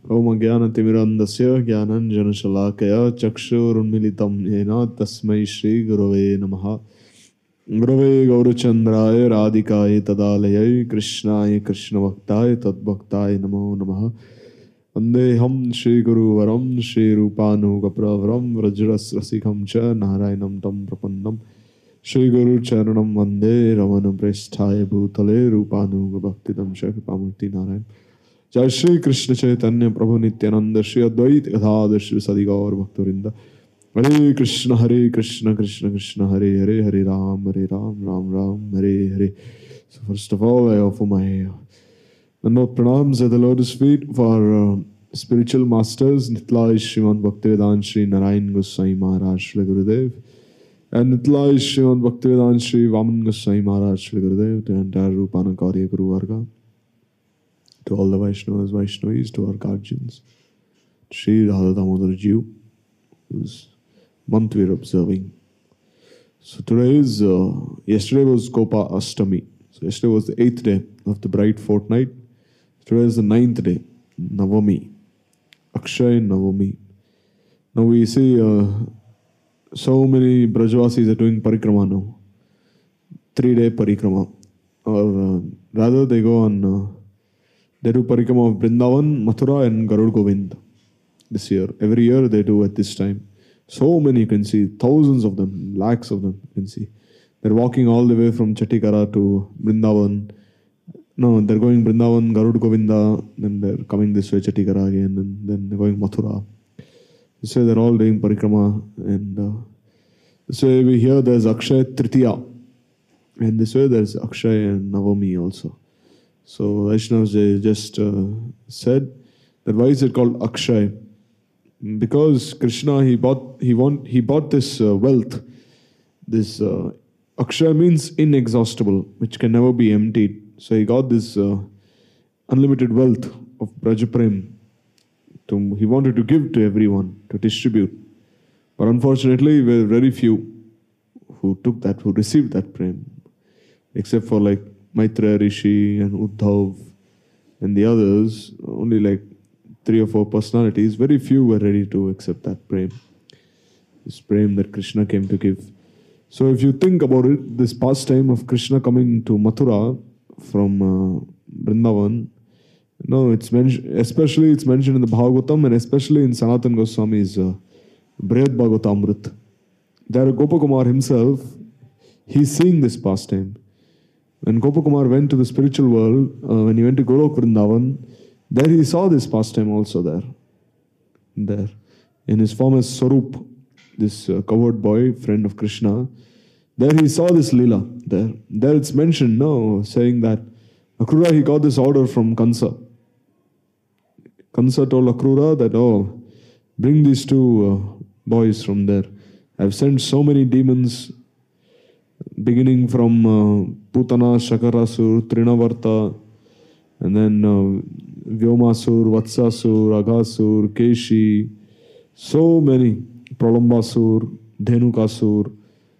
Om Jnanatimirandasya Jnananjanashalakaya Chakshurunmilitam Yena Tasmai Shri Gurave Namaha. Gurave Gaurachandraya Radhikaya Tadalayai Krishnaya Krishna Bhaktāya Tadbhaktāya Namo Namaha. Vandeham Shri Guru Varam Shri Rupanu Gapravaram Vrajras Rasikam Cha Narayanam Tam Prapannam Shri Guru Charanam Vande Ramanam Presthaya Bhutale Rupanu Bhaktidam Shakipamurti Narayan. Jai Shri Krishna Chaitanya Prabhu Nityananda Shri Advaita Gadadhar Shri Sadigaur Bhaktarinda. Hare Krishna Krishna Krishna Hare Hare Hare Ram Ram Ram Hare Hare. So first of all, I offer my Nandot Pranams at the Lotus feet for spiritual masters Nitlai Srimad Bhaktivedanta Shri Narayan Goswami Maharaj Shri Gurudev and Nitlai Srimad Bhaktivedanta Shri Vaman Goswami Maharaj Shri Gurudev, to entire Rupanakarya Guru Varga, to all the Vaishnavas, Vaishnavis, to our guardians, Shri Radha Damodar Ji, whose month we are observing. So today is, yesterday was Kopa Ashtami. So yesterday was the 8th day of the bright fortnight. Today is the 9th day, Navami, Akshay Navami. Now we see so many Brajvasis are doing parikrama now. 3-day parikrama. Or rather they go on, they do parikrama of Vrindavan, Mathura and Garud Govind this year. Every year they do at this time. So many you can see, thousands of them, lakhs of them you can see. They're walking all the way from Chatikara to Vrindavan. No, they're going Vrindavan, Garud Govinda, then they're coming this way, Chatikara again, and then they're going Mathura. This way they're all doing parikrama, and this way we hear there's Akshay Tritiya, and this way there's Akshay and Navami also. So Vaishnavas just said that why is it called Akshay? Because Krishna, he bought this wealth. This Akshay means inexhaustible, which can never be emptied. So he got this unlimited wealth of Brajaprem. He wanted to give to everyone, to distribute. But unfortunately, there were very few who took that, who received that prem. Except for like Maitreya Rishi and Uddhav and the others, only like 3 or 4 personalities, very few were ready to accept that prem. This prem that Krishna came to give. So if you think about it, this pastime of Krishna coming to Mathura from Vrindavan, it's mentioned, especially it's mentioned in the Bhagavatam and especially in Sanatana Goswami's Brihad Bhagavatamrita. There Gopakumar himself, he's seeing this pastime. When Gopakumar went to the spiritual world, when he went to Golok Vrindavan, there he saw this pastime also there. In his form as Sarup, this cowherd boy, friend of Krishna, there he saw this Leela. There it's mentioned, saying that Akrura, he got this order from Kansa. Kansa told Akrura that, bring these 2 boys from there. I've sent so many demons, beginning from Putana, Shakarasur, Trinavarta, and then Vyomasur, Vatsasur, Aghasur, Keshi, so many, Pralambasur, Dhenukasur,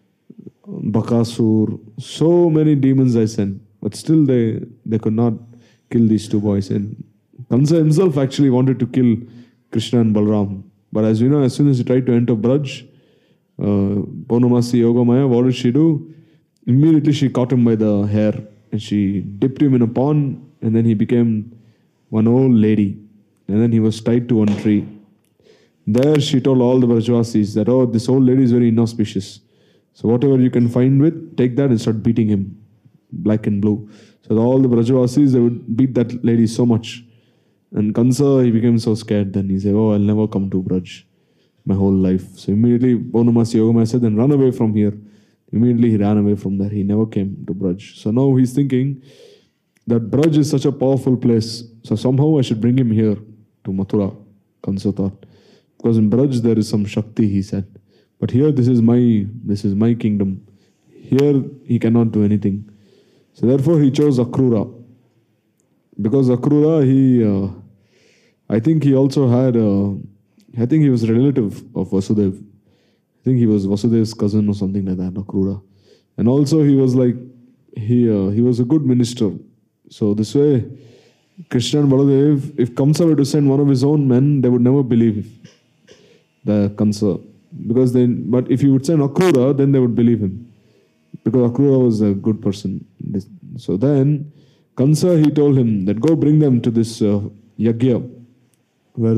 Bakasur, so many demons I sent, but still they could not kill these 2 boys. And Kansa himself actually wanted to kill Krishna and Balram. But as you know, as soon as he tried to enter Braj, Purnamasi Yogamaya, what did she do? Immediately she caught him by the hair and she dipped him in a pond, and then he became one old lady. And then he was tied to one tree. There she told all the Brajvasis that, this old lady is very inauspicious. So whatever you can find with, take that and start beating him, black and blue. So all the Brajvasis, they would beat that lady so much. And Kansa, he became so scared. Then he said, I'll never come to Braj my whole life. So immediately Purnamasi Yogamaya said, then run away from here. Immediately he ran away from there. He never came to Braj. So now he's thinking that Braj is such a powerful place. So somehow I should bring him here to Mathura, Kansa thought. Because in Braj there is some Shakti, he said. But here this is my kingdom. Here he cannot do anything. So therefore he chose Akrura. Because Akrura, I think he also had, I think he was a relative of Vasudev. I think he was Vasudev's cousin or something like that, Akrura. And also he was like, he was a good minister. So this way, Krishna and Baladev, if Kamsa were to send one of his own men, they would never believe the Kamsa. But if he would send Akrura, then they would believe him. Because Akrura was a good person. So then, Kamsa, he told him that go bring them to this yagya, where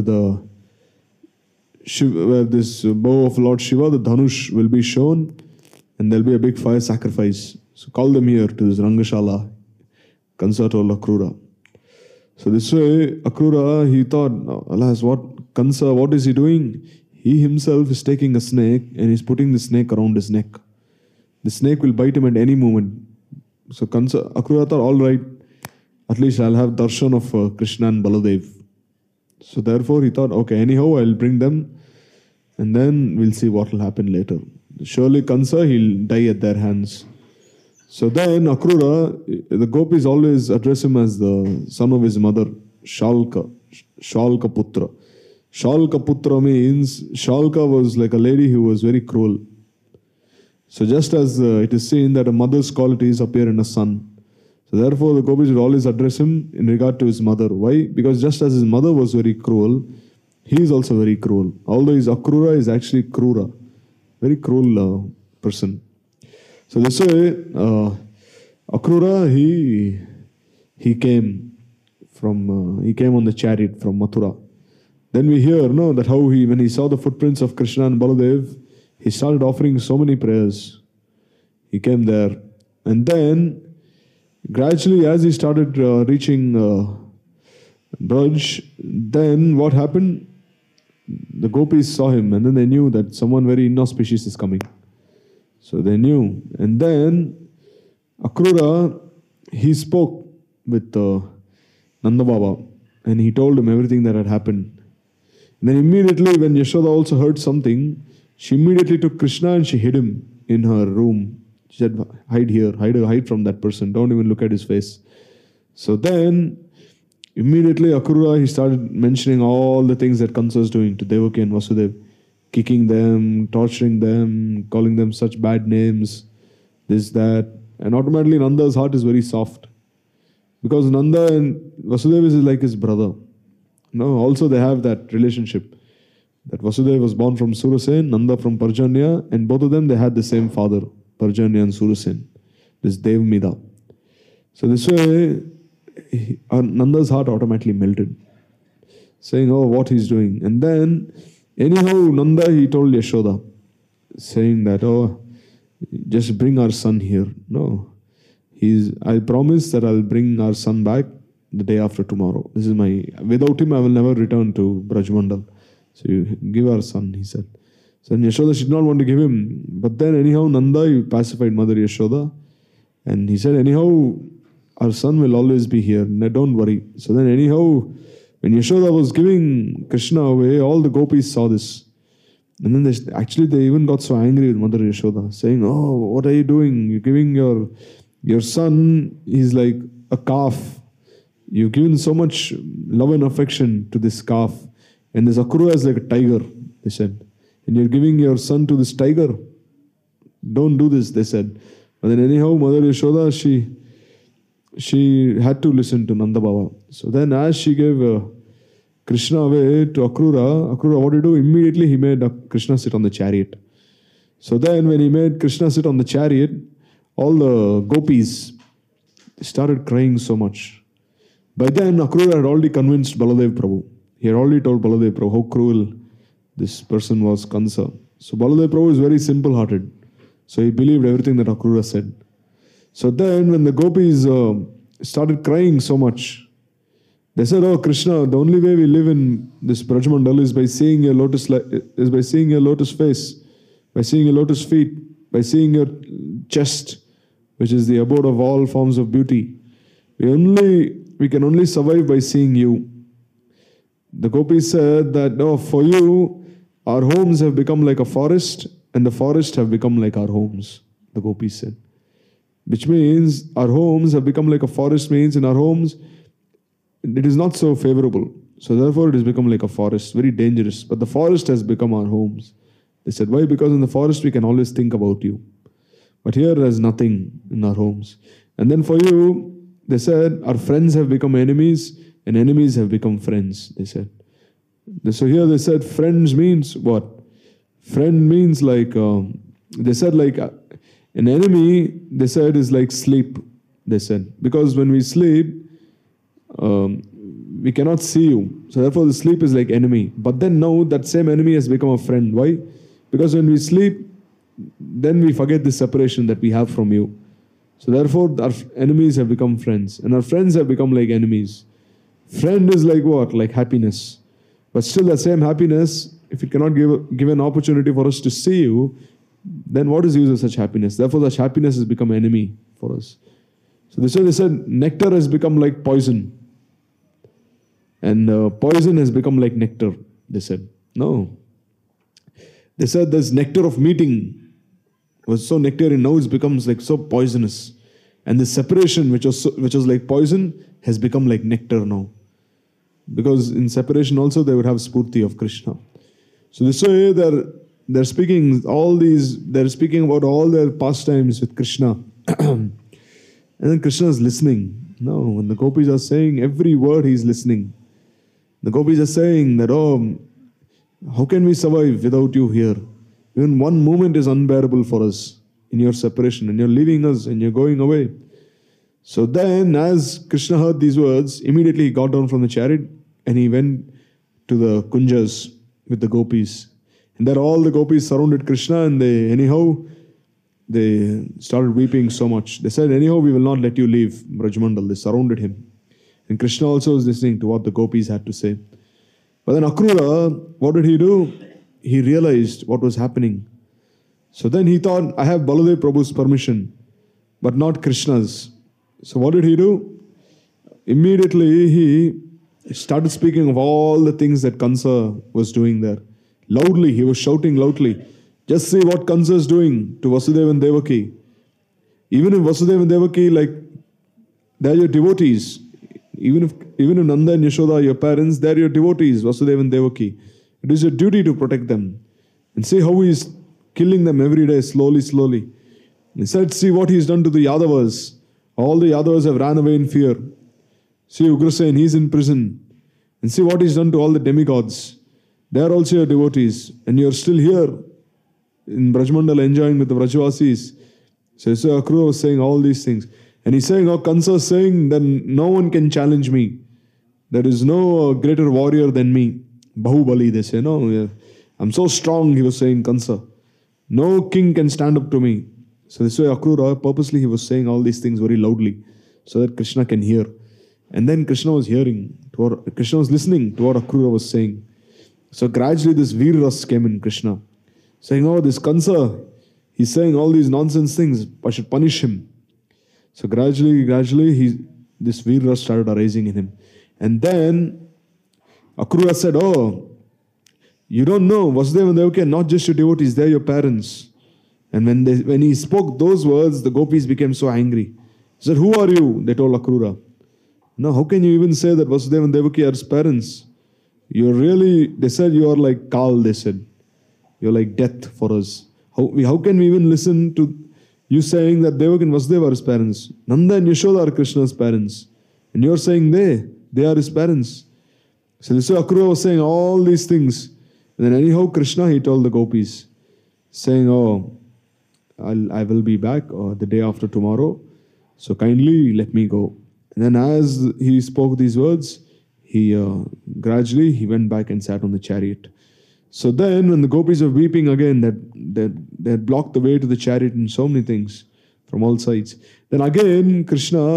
this bow of Lord Shiva, the Dhanush, will be shown, and there'll be a big fire sacrifice. So call them here to this Rangashala. Kamsa told Akrura. So this way, Akrura, he thought, alas, Kamsa, what is he doing? He himself is taking a snake and he's putting the snake around his neck. The snake will bite him at any moment. So Akrura thought, all right, at least I'll have darshan of Krishna and Baladev. So therefore he thought, okay, anyhow, I'll bring them and then we'll see what will happen later. Surely Kamsa, he'll die at their hands. So then Akrura, the gopis always address him as the son of his mother, Shalka Putra. Shalka Putra means, Shalka was like a lady who was very cruel. So just as it is seen that a mother's qualities appear in a son, so therefore the gopis will always address him in regard to his mother. Why? Because just as his mother was very cruel, he is also very cruel. Although his Akrura is actually Krura, very cruel person. So this way, Akrura, he came on the chariot from Mathura. Then we hear that how when he saw the footprints of Krishna and Baladev, he started offering so many prayers. He came there. And then, gradually as he started reaching Braj, then what happened? The gopis saw him and then they knew that someone very inauspicious is coming. So they knew. And then Akrura, he spoke with Nanda Baba and he told him everything that had happened. And then immediately when Yashoda also heard something, she immediately took Krishna and she hid him in her room. She said, hide here, hide from that person, don't even look at his face. So then, immediately Akrura, he started mentioning all the things that Kamsa was doing to Devaki and Vasudeva, kicking them, torturing them, calling them such bad names, this, that. And automatically Nanda's heart is very soft. Because Nanda and Vasudeva is like his brother. Also they have that relationship. That Vasudeva was born from Surasen, Nanda from Parjanya, and both of them, they had the same father, Parjanya and Surasen, this Devmida. So this way, Nanda's heart automatically melted, saying, oh, what he's doing. And then, anyhow, Nanda, he told Yashoda, saying that, oh, just bring our son here. No, I promise that I'll bring our son back the day after tomorrow. Without him, I will never return to Brajmandal. So you give our son, he said. So Yashoda, she did not want to give him. But then anyhow, Nanda, he pacified Mother Yashoda. And he said, anyhow, our son will always be here. Don't worry. So then anyhow, when Yashoda was giving Krishna away, all the gopis saw this. And then they even got so angry with Mother Yashoda, saying, oh, what are you doing? You're giving your son, he's like a calf. You've given so much love and affection to this calf. And this Akrura is like a tiger, they said. And you're giving your son to this tiger. Don't do this, they said. But then anyhow, Mother Yashoda, she had to listen to Nanda Baba. So then as she gave Krishna away to Akrura, what did he do? Immediately he made Krishna sit on the chariot. So then when he made Krishna sit on the chariot, all the gopis started crying so much. By then, Akrura had already convinced Baladev Prabhu. He had already told Baladev Prabhu how cruel this person was, Kamsa. So Baladev Prabhu is very simple-hearted. So he believed everything that Akrura said. So then when the gopis started crying so much, they said, oh Krishna, the only way we live in this Brajmandal is by seeing your lotus face, by seeing your lotus feet, by seeing your chest, which is the abode of all forms of beauty. We can only survive by seeing you. The gopis said that, no, for you, our homes have become like a forest, and the forest have become like our homes, the gopis said. Which means our homes have become like a forest, means in our homes, it is not so favorable. So therefore it has become like a forest, very dangerous. But the forest has become our homes. They said, why? Because in the forest we can always think about you. But here there is nothing in our homes. And then for you, they said, our friends have become enemies, and enemies have become friends, they said. So here they said friends means what? Friend means like, they said like an enemy, they said, is like sleep, they said. Because when we sleep, we cannot see you. So therefore the sleep is like enemy. But then now that same enemy has become a friend. Why? Because when we sleep, then we forget the separation that we have from you. So therefore our enemies have become friends. And our friends have become like enemies. Friend is like what? Like happiness. But still that same happiness, if it cannot give an opportunity for us to see you, then what is the use of such happiness? Therefore such happiness has become enemy for us. So this is why they said nectar has become like poison. And poison has become like nectar, they said. No. They said this nectar of meeting was so nectarine, now it becomes like so poisonous. And the separation which was like poison has become like nectar now. Because in separation also they would have spurti of Krishna. So this way they're speaking about all their pastimes with Krishna. And then Krishna is listening. No, when the gopis are saying every word, he's listening. The gopis are saying that, oh, how can we survive without you here? Even one moment is unbearable for us in your separation, and you're leaving us and you're going away. So then, as Krishna heard these words, immediately he got down from the chariot and he went to the kunjas with the gopis. And there all the gopis surrounded Krishna, and they started weeping so much. They said, anyhow, we will not let you leave Brajmandal. They surrounded him. And Krishna also was listening to what the gopis had to say. But then Akrura, what did he do? He realized what was happening. So then he thought, I have Baladev Prabhu's permission, but not Krishna's. So what did he do? Immediately he started speaking of all the things that Kansa was doing there. Loudly, he was shouting loudly. Just see what Kansa is doing to Vasudeva and Devaki. Even if Vasudeva and Devaki, like, they're your devotees. Even if Nanda and Yashoda are your parents, they're your devotees, Vasudeva and Devaki. It is your duty to protect them. And see how he is killing them every day, slowly. He said, see what he's done to the Yadavas. All the Yadavas have ran away in fear. See Ugrasen, he's in prison. And see what he's done to all the demigods. They are also your devotees. And you're still here in Brajmandal enjoying with the Vrajavasis. So Akrura was saying all these things. And he's saying, Kansa is saying that no one can challenge me. There is no greater warrior than me. Bahubali, they say. No, I'm so strong, he was saying, Kansa. No king can stand up to me. So this way Akrura, purposely he was saying all these things very loudly so that Krishna can hear. And then Krishna was listening to what Akrura was saying. So gradually this Veer Ras came in Krishna. Saying, oh, this Kansa, he's saying all these nonsense things. I should punish him. So gradually, this Veer Ras started arising in him. And then Akrura said, oh, you don't know, Vasudeva and Devaki are not just your devotees, they're your parents. And when he spoke those words, the gopis became so angry. He said, who are you? They told Akrura. No, how can you even say that Vasudeva and Devaki are his parents? They said you are like Kal, they said. You're like death for us. How can we even listen to you saying that Devaki and Vasudeva are his parents? Nanda and Yashoda are Krishna's parents. And you're saying they are his parents. So this way Akrura was saying all these things. And then anyhow Krishna, he told the gopis, saying, oh, I will be back the day after tomorrow. So kindly let me go. And then as he spoke these words, he gradually went back and sat on the chariot. So then when the gopis were weeping again, that they had blocked the way to the chariot and so many things from all sides. Then again, Krishna,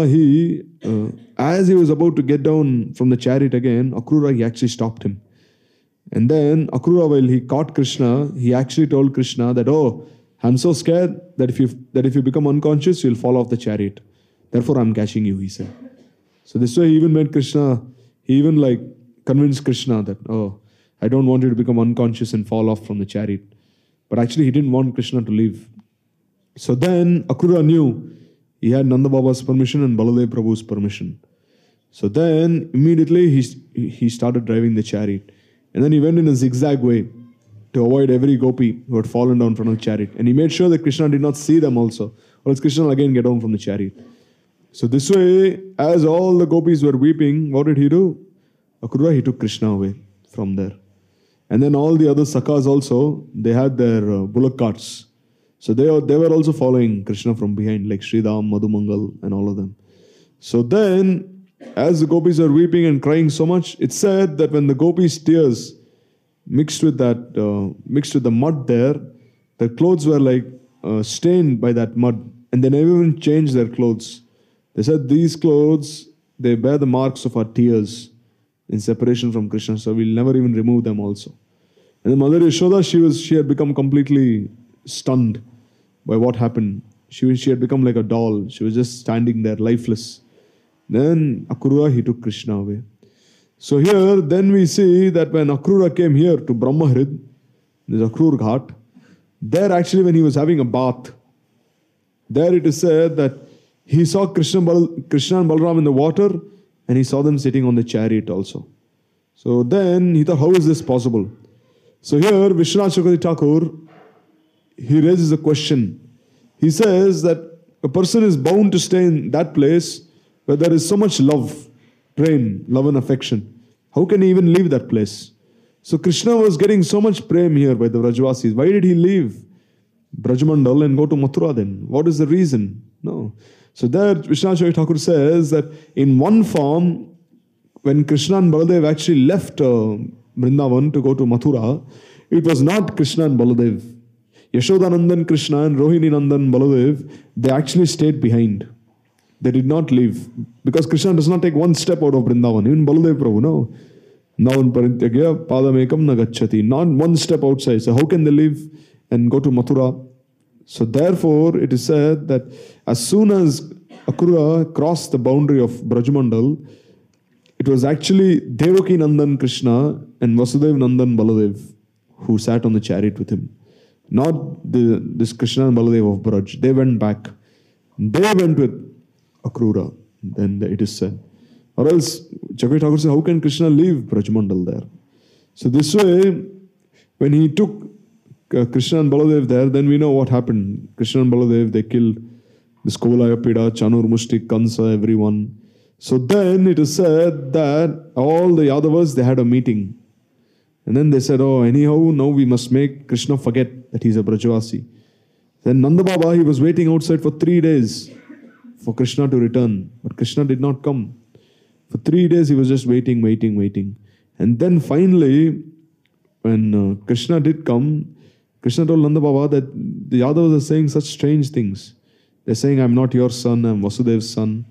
as he was about to get down from the chariot again, Akrura, he actually stopped him. And then Akrura, while he caught Krishna, he actually told Krishna that, oh, I'm so scared that if you become unconscious, you'll fall off the chariot. Therefore, I'm catching you, he said. So this way he even made Krishna, he even like convinced Krishna that, oh, I don't want you to become unconscious and fall off from the chariot. But actually he didn't want Krishna to leave. So then Akrura knew he had Nanda Baba's permission and Baladev Prabhu's permission. So then immediately he started driving the chariot. And then he went in a zigzag way to avoid every gopi who had fallen down from the chariot. And he made sure that Krishna did not see them also. Or else Krishna will again get down from the chariot. So this way, as all the gopis were weeping, what did he do? Akrura, he took Krishna away from there. And then all the other sakhas also, they had their bullock carts. So they were also following Krishna from behind, like Sridham, Madhumangal, and all of them. So then, as the gopis are weeping and crying so much, it said that when the gopis' tears mixed with the mud there, their clothes were like stained by that mud, and they never even changed their clothes. They said, these clothes, they bear the marks of our tears in separation from Krishna, so we'll never even remove them also. And then Mother Yashoda, she had become completely stunned by what happened. She had become like a doll. She was just standing there, lifeless. Then Akrura, he took Krishna away. So here, then we see that when Akrura came here to Brahmahrid, there's Akrur Ghat, there actually when he was having a bath, there it is said that he saw Krishna and Balaram in the water, and he saw them sitting on the chariot also. So then he thought, how is this possible? So here, Vishwanath Chakravarti Thakur, he raises a question. He says that a person is bound to stay in that place where there is so much love, prem, love and affection. How can he even leave that place? So Krishna was getting so much prem here by the Vrajavasis. Why did he leave Brajmandal and go to Mathura then? What is the reason? No. So there, Vishwanath Chakravarti Thakur says that in one form, when Krishna and Baladev actually left Vrindavan to go to Mathura, it was not Krishna and Baladev. Yashodanandan Krishna and Rohini Nandan Baladev, they actually stayed behind. They did not leave. Because Krishna does not take one step out of Vrindavan. Even Baladev Prabhu, no. Navan Parintyagya Padamekam Nagachati. Not one step outside. So how can they leave and go to Mathura? So therefore, it is said that as soon as Akrura crossed the boundary of Brajmandal, it was actually Devaki Nandan Krishna and Vasudev Nandan Baladev who sat on the chariot with him. Not this Krishna and Baladev of Braj. They went back. They went with Akrura. Then it is said. Or else, Chakravarti Thakur said, how can Krishna leave Brajmandal there? So this way, when he took Krishna and Baladev there, then we know what happened. Krishna and Baladev, they killed this Kovalayapida, Chanur, Mushtik, Kansa, everyone. So then it is said that all the Yadavas, they had a meeting. And then they said, oh, anyhow, now we must make Krishna forget that he's a Brajavasi. Then Nanda Baba, he was waiting outside for 3 days for Krishna to return. But Krishna did not come. For 3 days, he was just waiting. And then finally, when Krishna did come, Krishna told Nanda Baba that the Yadavas are saying such strange things. They're saying, I'm not your son, I'm Vasudev's son.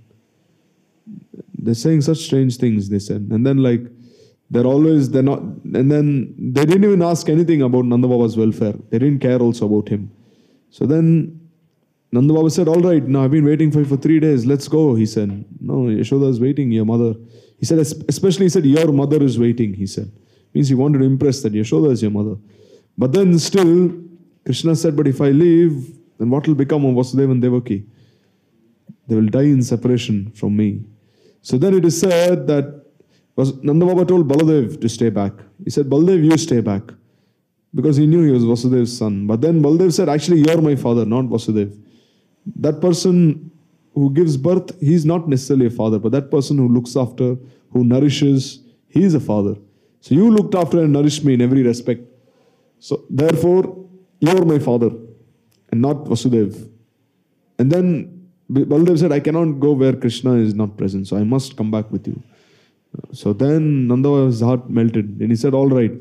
They're saying such strange things, they said. And then they're not, and then they didn't even ask anything about Nanda Baba's welfare. They didn't care also about him. So then Nanda Baba said, all right, now I've been waiting for you for 3 days, let's go, he said. No, Yashoda is waiting, your mother. He said, especially he said, your mother is waiting, he said. Means he wanted to impress that Yashoda is your mother. But then still, Krishna said, but if I leave, then what will become of Vasudeva and Devaki? They will die in separation from me. So then it is said that Nanda Baba told Baladev to stay back. He said, Baladev, you stay back. Because he knew he was Vasudev's son. But then Baladev said, actually, you're my father, not Vasudev. That person who gives birth, he's not necessarily a father, but that person who looks after, who nourishes, he is a father. So you looked after and nourished me in every respect. So therefore, you're my father and not Vasudev. And then Baladev said, I cannot go where Krishna is not present, so I must come back with you. So then Nanda's heart melted and he said, all right,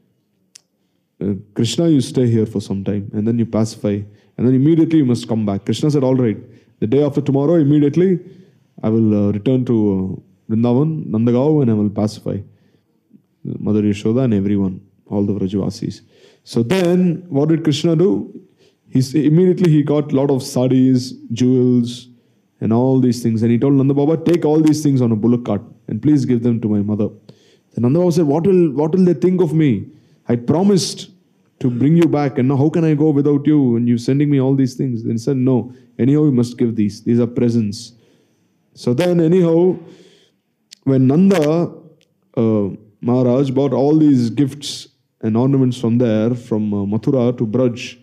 Krishna, you stay here for some time and then you pacify and then immediately you must come back. Krishna said, all right, the day after tomorrow, immediately I will return to Vrindavan, Nandagaon, and I will pacify Mother Yashoda and everyone, all the Vrajavasis. So then what did Krishna do? Immediately he got a lot of saris, jewels, and all these things. And he told Nanda Baba, take all these things on a bullock cart and please give them to my mother. Then Nanda Baba said, what will they think of me? I promised to bring you back, and now how can I go without you and you sending me all these things? Then he said, no, anyhow you must give these. These are presents. So then anyhow, when Nanda Maharaj bought all these gifts and ornaments from there, from Mathura to Braj,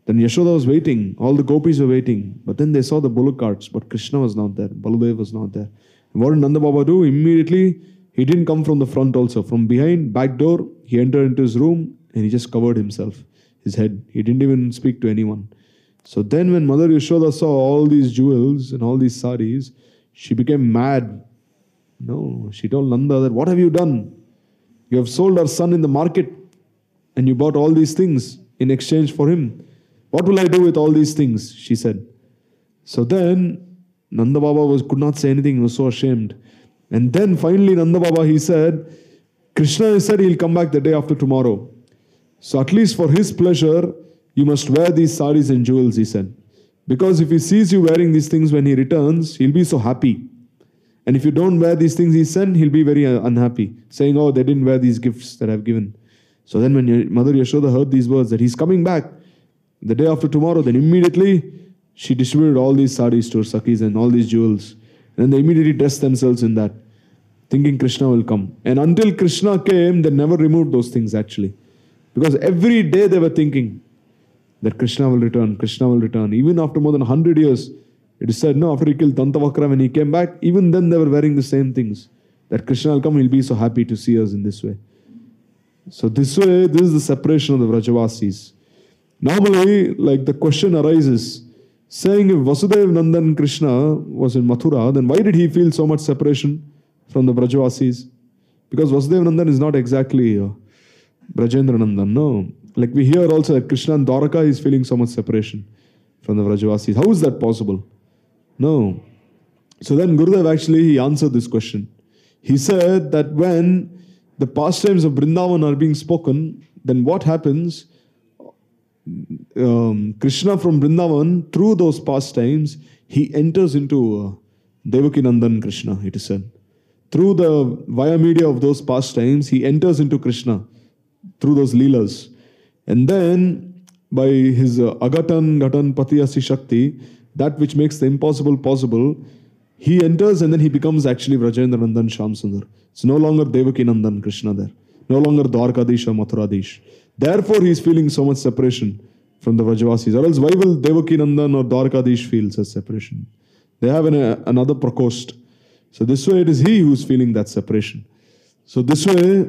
Then Yashoda was waiting. All the gopis were waiting. But then they saw the bullock carts. But Krishna was not there. Baladev was not there. And what did Nanda Baba do? Immediately, he didn't come from the front also. From behind, back door, he entered into his room and he just covered himself, his head. He didn't even speak to anyone. So then when Mother Yashoda saw all these jewels and all these saris, she became mad. No, she told Nanda that, what have you done? You have sold our son in the market and you bought all these things in exchange for him. What will I do with all these things? She said. So then Nanda Baba could not say anything. He was so ashamed. And then finally Nanda Baba, he said, Krishna said he'll come back the day after tomorrow. So at least for his pleasure, you must wear these saris and jewels, he said. Because if he sees you wearing these things when he returns, he'll be so happy. And if you don't wear these things he sent, he'll be very unhappy, saying, oh, they didn't wear these gifts that I've given. So then when Mother Yashoda heard these words, that he's coming back the day after tomorrow, then immediately she distributed all these saris to her Sakhis and all these jewels. And then they immediately dressed themselves in that, thinking Krishna will come. And until Krishna came, they never removed those things actually. Because every day they were thinking that Krishna will return, Krishna will return. Even after more than 100 years, it is said, no, after he killed Dantavakra, when he came back, even then they were wearing the same things. That Krishna will come, he'll be so happy to see us in this way. So this way, this is the separation of the Vrajavasis. Normally, like the question arises, saying if Vasudeva Nandan Krishna was in Mathura, then why did he feel so much separation from the Vrajavasis? Because Vasudeva Nandan is not exactly Brajendra Nandan, no. Like we hear also that Krishna and Dwaraka is feeling so much separation from the Vrajavasis. How is that possible? No. So then Gurudev actually he answered this question. He said that when the pastimes of Vrindavan are being spoken, then what happens? Krishna from Vrindavan, through those pastimes, he enters into Devaki Nandan Krishna, it is said. Through the via media of those pastimes, he enters into Krishna through those leelas. And then by his Agatan, Gatan, Patiyasi Shakti, that which makes the impossible possible, he enters and then he becomes actually Vrajendra Nandan Shamsundar. It's no longer Devaki Nandan Krishna there. No longer Dwarkadish or Mathuradish. Therefore he is feeling so much separation from the Vrajavasis. Or else why will Devaki Nandan or Dwarkadish feel such separation? They have another Prakost. So this way it is he who is feeling that separation. So this way,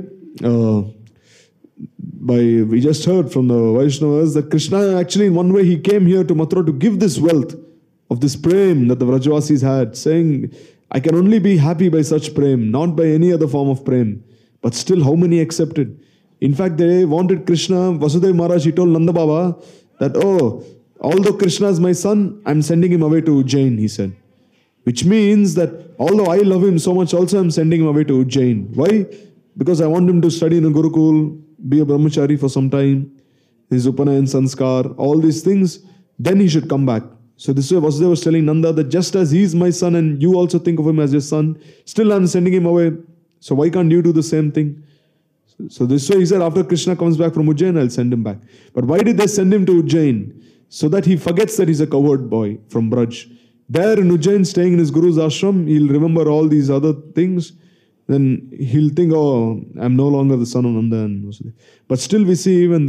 we just heard from the Vaishnavas that Krishna actually in one way he came here to Mathura to give this wealth of this prem that the Vrajavasis had, saying, I can only be happy by such prem, not by any other form of prem. But still how many accepted? In fact, they wanted Krishna. Vasudeva Maharaj, he told Nanda Baba that, oh, although Krishna is my son, I'm sending him away to Ujjain, he said. Which means that although I love him so much, also I'm sending him away to Ujjain. Why? Because I want him to study in a Gurukul, be a brahmachari for some time, his Upanayan Sanskar, all these things, then he should come back. So this way Vasudeva was telling Nanda that just as he is my son and you also think of him as your son, still I'm sending him away. So why can't you do the same thing? So this way he said, after Krishna comes back from Ujjain, I'll send him back. But why did they send him to Ujjain? So that he forgets that he's a cowherd boy from Braj. There in Ujjain, staying in his Guru's ashram, he'll remember all these other things. Then he'll think, oh, I'm no longer the son of Nanda and Vasudeva. But still we see when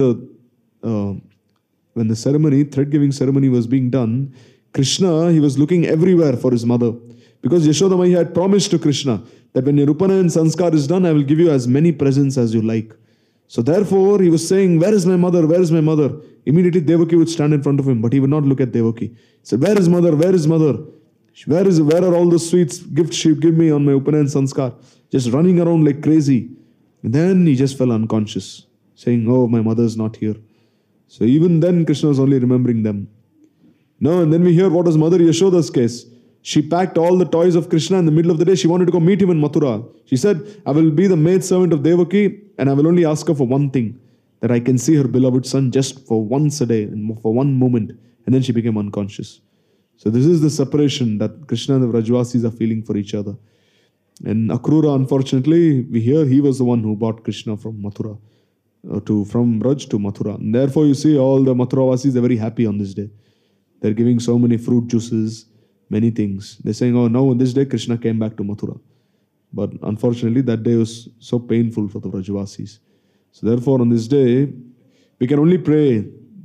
the ceremony, thread-giving ceremony was being done, Krishna, he was looking everywhere for his mother. Because Yashoda Mai had promised to Krishna that when your Upanayan Sanskar is done, I will give you as many presents as you like. So therefore, he was saying, where is my mother? Where is my mother? Immediately Devaki would stand in front of him, but he would not look at Devaki. He said, where is mother? Where is mother? Where are all the sweets, gifts she would give me on my Upanayan Sanskar? Just running around like crazy. And then he just fell unconscious, saying, oh, my mother is not here. So even then, Krishna was only remembering them. No, and then we hear what was Mother Yashoda's case. She packed all the toys of Krishna in the middle of the day. She wanted to go meet him in Mathura. She said, I will be the maidservant of Devaki and I will only ask her for one thing, that I can see her beloved son just for once a day and for one moment. And then she became unconscious. So this is the separation that Krishna and the Vrajavasis are feeling for each other. And Akrura, unfortunately, we hear he was the one who brought Krishna from Mathura, from Braj to Mathura. And therefore you see all the Mathuravasis are very happy on this day. They're giving so many fruit juices, many things. They're saying, oh, now on this day Krishna came back to Mathura. But unfortunately that day was so painful for the Vrajavasis. So therefore on this day, we can only pray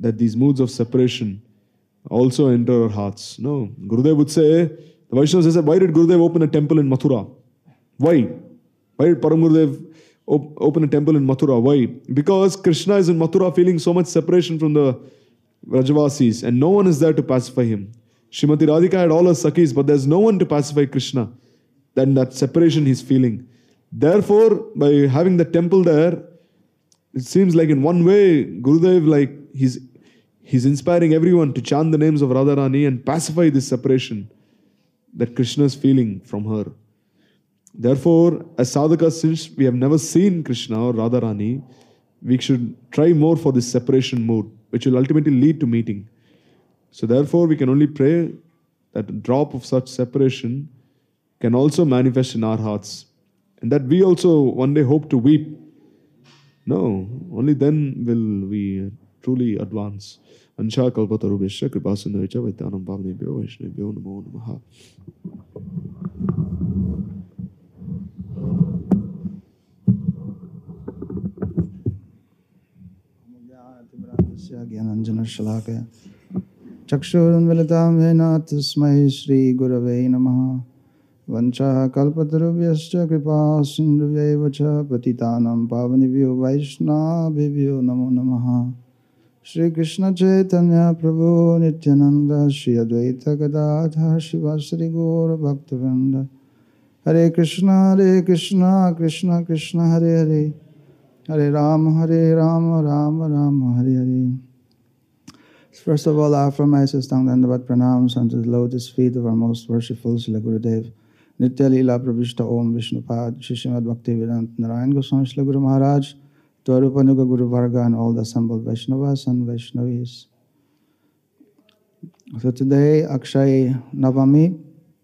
that these moods of separation also enter our hearts. No, Gurudev would say, the Vaishnavas said, why did Gurudev open a temple in Mathura? Why? Why did Param Gurudev open a temple in Mathura? Why? Because Krishna is in Mathura feeling so much separation from the Rajavasis and no one is there to pacify him. Srimati Radhika had all her Sakhis, but there's no one to pacify Krishna. Then that separation he's feeling. Therefore, by having the temple there, it seems like in one way, Gurudev, like he's inspiring everyone to chant the names of Radharani and pacify this separation that Krishna is feeling from her. Therefore, as sadhakas, since we have never seen Krishna or Radharani, we should try more for this separation mood, which will ultimately lead to meeting. So therefore, we can only pray that a drop of such separation can also manifest in our hearts. And that we also one day hope to weep. No, only then will we truly advance. Ansha kalpatarubhishya kripasindhavicha vaidyanam pavanebhyo vaishnavibhyo namo namaha. Jnananjana Shalakaya Chakshurunmilitam Yena Tasmai Shri Gurave Namaha Vancha Kalpatarubhyascha Kripa Sindhuvyeva Patitanam Pavanibhyo Vaishnavibhyo Namo Namaha Shri Krishna Chaitanya Prabhu Nityananda Shri Advaita Gadadhar Shivasri Gaura Bhaktivinoda Hare Krishna Krishna Krishna Hare Hare Hare Rama Rama Rama Hare Hare. First of all, I offer my Sastang Dandavat Pranams unto the lotus feet of our most worshipful Srila Gurudev, Nitya Leela Prabhishta Om Vishnupad, Shishimad Bhakti Vedanta Narayan Goswami Srila Guru Maharaj, Tvarupanuga Guru Varga, and all the assembled Vaishnavas and Vaishnavis. So today, Akshay Navami,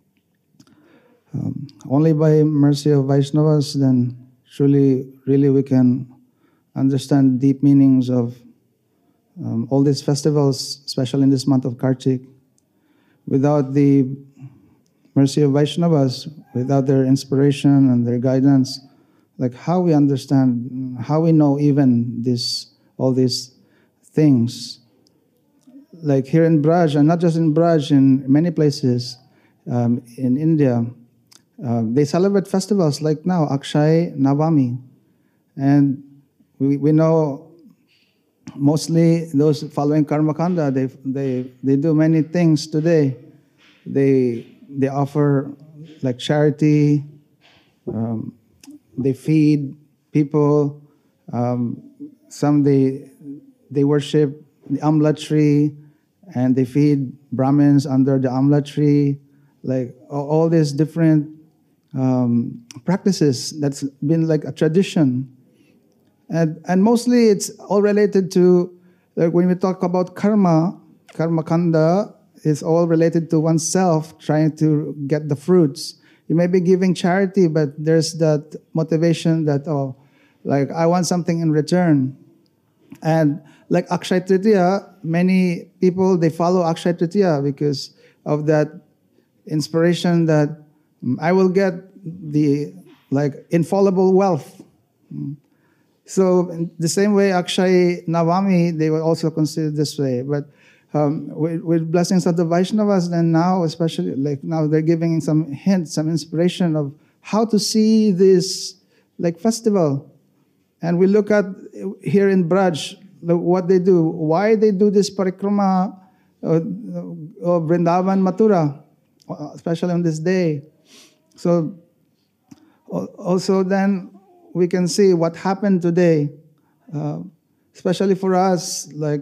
only by mercy of Vaishnavas, then truly, really we can understand deep meanings of all these festivals, especially in this month of Kartik. Without the mercy of Vaishnavas, without their inspiration and their guidance, like how we understand, how we know even all these things. Like here in Braj, and not just in Braj, in many places in India, they celebrate festivals like now, Akshay Navami. And we know mostly those following Karmakanda, they do many things today. They offer like charity, they feed people, some they worship the Amla tree, and they feed Brahmins under the Amla tree, like all these different practices that's been like a tradition. And mostly it's all related to, like when we talk about karma kanda is all related to oneself trying to get the fruits. You may be giving charity, but there's that motivation that, oh, like I want something in return. And like Akshay Tritiya, many people, they follow Akshay Tritiya because of that inspiration that I will get the like infallible wealth. So in the same way, Akshay Navami, they were also considered this way. But with blessings of the Vaishnavas, then now, especially like now, they're giving some hints, some inspiration of how to see this like festival. And we look at here in Braj, what they do, why they do this parikrama of Vrindavan Mathura, especially on this day. So also then we can see what happened today, especially for us, like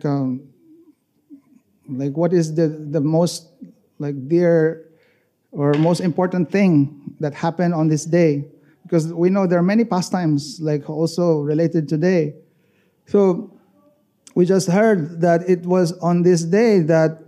what is the most like dear or most important thing that happened on this day? Because we know there are many pastimes like also related today. So we just heard that it was on this day that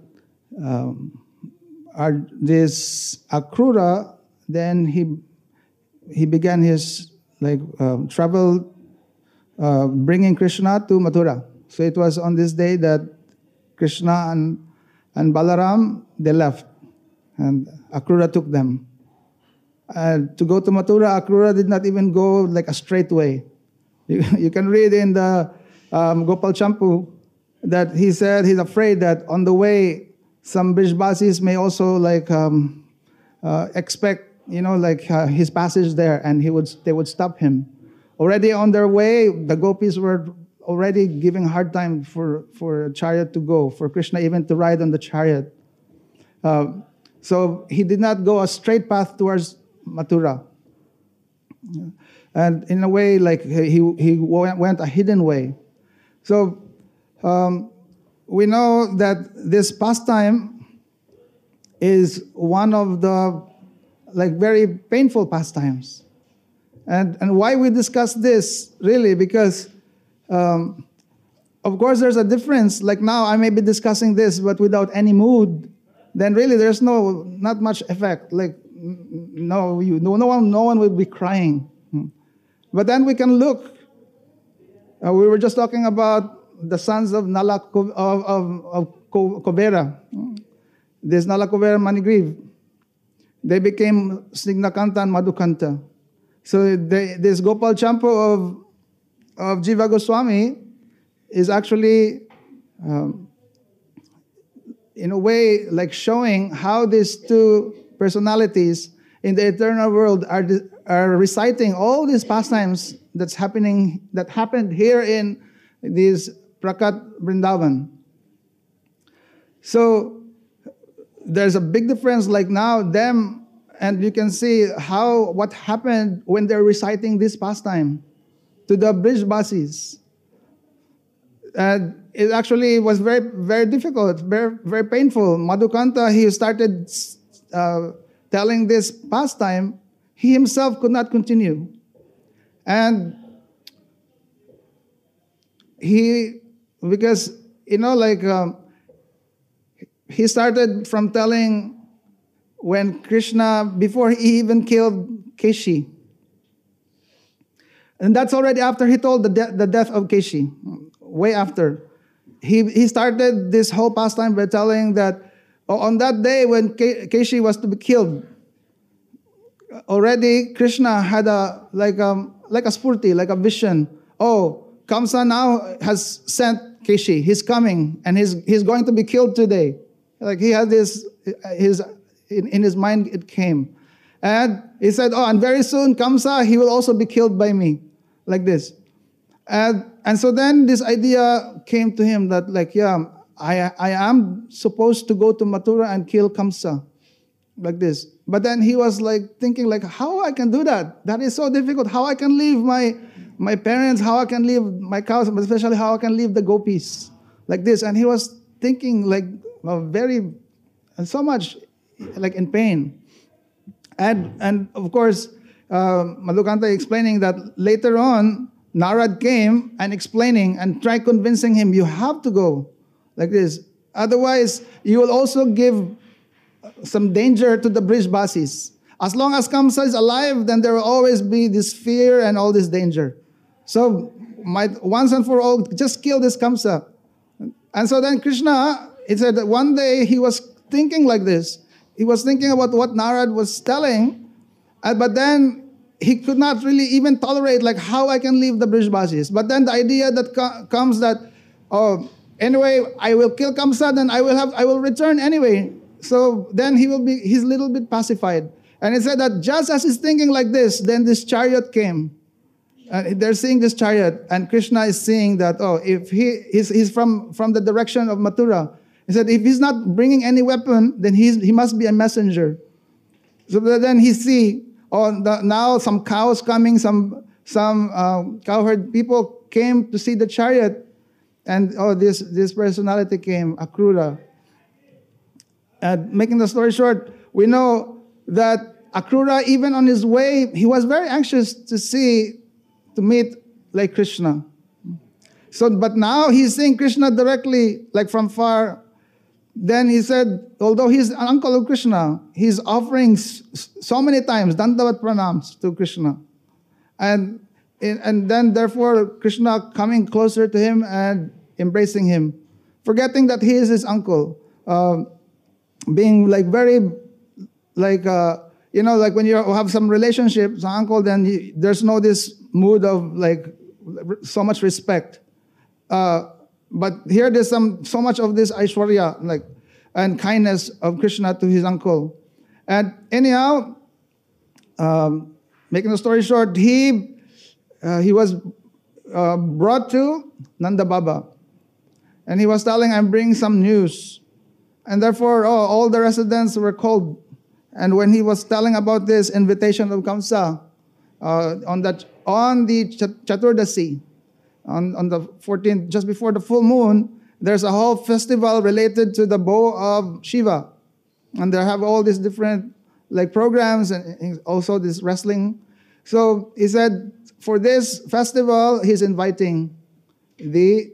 this Akrura, then he began his travel bringing Krishna to Mathura. So it was on this day that Krishna and Balaram, they left, and Akrura took them. To go to Mathura, Akrura did not even go like a straight way. You can read in the Gopal Champu that he said he's afraid that on the way, some Brijbasis may also expect, his passage there, and they would stop him. Already on their way, the gopis were already giving a hard time for a chariot to go, for Krishna even to ride on the chariot. So he did not go a straight path towards Mathura. And in a way, he went a hidden way. So we know that this pastime is one of the very painful pastimes. And why we discuss this, really, because of course there's a difference. Like now I may be discussing this, but without any mood, then really there's not much effect. No one will be crying. But then we can look. We were just talking about the sons of Nala of Kovera. This Nala Kovera Manigriv. They became Snignakanta and Madhukanta. So this Gopal Champu of Jiva Goswami is actually, in a way, showing how these two personalities in the eternal world are reciting all these pastimes that happened here in this Prakat Vrindavan. So there's a big difference, now them, and you can see what happened when they're reciting this pastime to the Brijbasis. And it actually was very, very difficult, very, very painful. Madhukanta, he started telling this pastime, he himself could not continue. And because, he started from telling when Krishna, before he even killed Keshi. And that's already after he told the death of Keshi, way after. He started this whole pastime by telling that on that day when Keshi was to be killed, already Krishna had a spurti, like a vision. Oh, Kamsa now has sent Keshi. He's coming, and he's going to be killed today. He had this, in his mind it came. And he said, and very soon Kamsa, he will also be killed by me. Like this. And so then this idea came to him that I am supposed to go to Mathura and kill Kamsa. Like this. But then he was thinking how I can do that? That is so difficult. How I can leave my parents, how I can leave my cows, but especially how I can leave the gopis. Like this. And he was thinking so much in pain. And of course, Madhukanta explaining that later on, Narad came and explaining and tried convincing him, you have to go like this. Otherwise, you will also give some danger to the Brijbasis. As long as Kamsa is alive, then there will always be this fear and all this danger. So once and for all, just kill this Kamsa. And so then Krishna, it said that one day he was thinking like this. He was thinking about what Narad was telling, but then he could not really even tolerate how I can leave the Brijbasis. But then the idea that comes that, anyway, I will kill Kamsa, then I will return anyway. So then he's a little bit pacified. And it said that just as he's thinking like this, then this chariot came. They're seeing this chariot, and Krishna is seeing that, if he's from the direction of Mathura. He said, if he's not bringing any weapon, then he must be a messenger. So then he see, now some cows coming, some cowherd people came to see the chariot, and this personality came, Akrura. And making the story short, we know that Akrura, even on his way, he was very anxious to meet Krishna. So, but now he's seeing Krishna directly, from far. Then he said, although he's an uncle of Krishna, he's offering so many times Dandavat Pranams to Krishna. And then therefore Krishna coming closer to him and embracing him, forgetting that he is his uncle. Being very, when you have some relationship, as an uncle, there's no this mood of so much respect. but here there's so much of this Aishwarya, like, and kindness of Krishna to his uncle. And anyhow, making the story short, he was brought to Nanda Baba. And he was telling, I'm bringing some news. And therefore, all the residents were called. And when he was telling about this invitation of Kamsa, on the Chaturdasi, on the 14th, just before the full moon, there's a whole festival related to the bow of Shiva. And they have all these different like programs and also this wrestling. So he said, for this festival, he's inviting the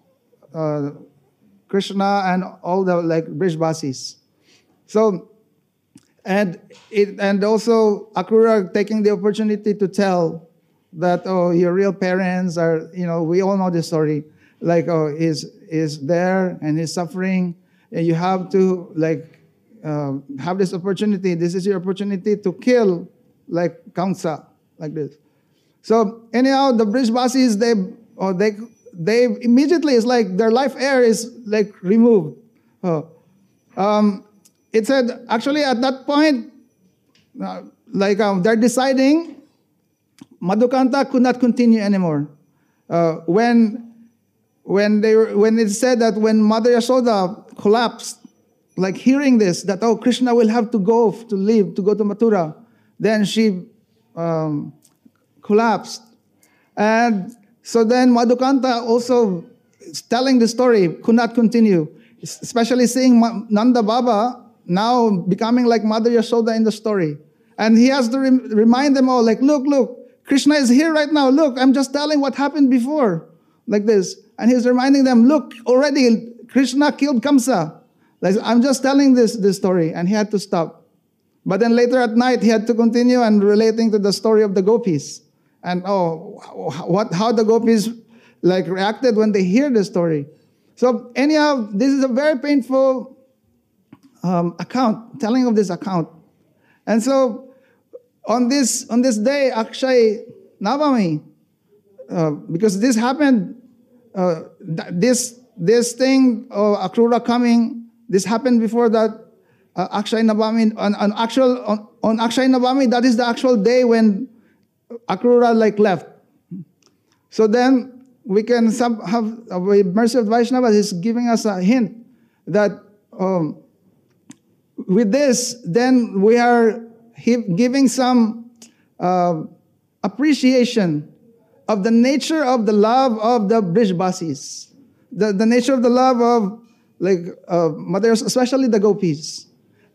Krishna and all the like Brijbasis. So, and also Akrura taking the opportunity to tell that, your real parents are, we all know this story. Like, is there and he's suffering. And you have to like have this opportunity. This is your opportunity to kill like Kamsa, like this. So anyhow, the Brijbasis, they immediately, it's like their life air is like removed. It said actually at that point, they're deciding, Madhukanta could not continue anymore. When it said that when Mother Yashoda collapsed, like hearing this, that Krishna will have to go to go to Mathura, then she collapsed. And so then Madhukanta also telling the story could not continue, especially seeing Nanda Baba now becoming like Mother Yashoda in the story. And he has to remind them all, like, look, Krishna is here right now. Look, I'm just telling what happened before, like this. And he's reminding them, look, already Krishna killed Kamsa. Like, I'm just telling this story. And he had to stop. But then later at night, he had to continue and relating to the story of the gopis. And how the gopis like reacted when they hear the story. So anyhow, this is a very painful telling of this account. And so on this day, Akshay Navami, because this happened, this thing of Akrura coming, this happened before that. Akshay Navami, on Akshay Navami, that is the actual day when Akrura like left. So then we can have the mercy of Vaishnavas is giving us a hint that with this, then we are giving some appreciation of the nature of the love of the Brijbasis, the nature of the love of like mothers, especially the gopis,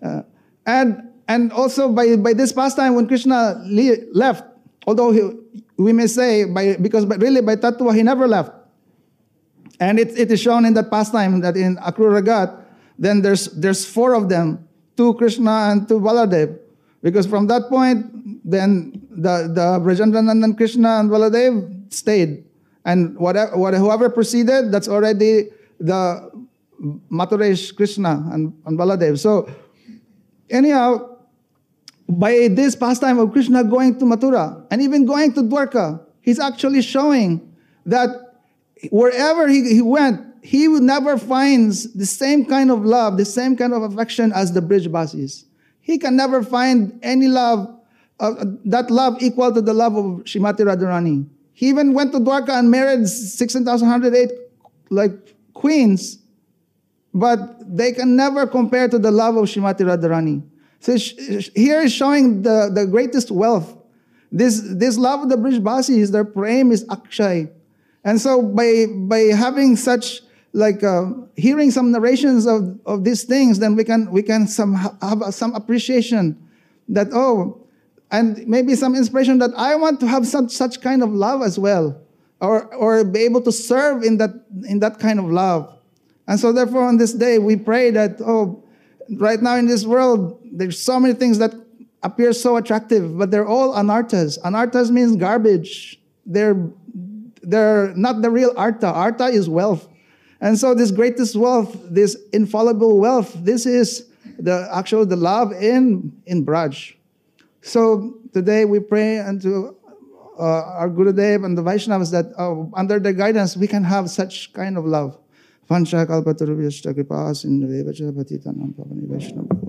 and also by this pastime when Krishna left. Although we may say because by Tattva he never left. And it is shown in that pastime that in Akrura Ghat, then there's 4 of them, 2 Krishna and 2 Baladev. Because from that point, then the Brajendranandan Krishna and Baladev stayed. And whoever proceeded, that's already the Mathuresh Krishna and Baladev. So anyhow, by this pastime of Krishna going to Mathura and even going to Dwarka, he's actually showing that wherever he went, he would never find the same kind of love, the same kind of affection as the Brijbasis. He can never find any love, that love equal to the love of Srimati Radharani. He even went to Dwarka and married 16,108 like queens, but they can never compare to the love of Srimati Radharani. So here is showing the greatest wealth. This love of the Brijbasis, their prem is Akshay. And so by having such like hearing some narrations of these things, then we can have some appreciation that and maybe some inspiration that I want to have such kind of love as well, or be able to serve in that kind of love. And so therefore on this day we pray that right now in this world, there's so many things that appear so attractive, but they're all anarthas. Anarthas means garbage. They're not the real artha. Artha is wealth. And so this greatest wealth, this infallible wealth, this is the love in Braj. So today we pray unto our Gurudev and the Vaishnavas that under their guidance we can have such kind of love. Vancha kalpatarubhyashta kripa sindhuveva cha patitanam pavani vaishnava.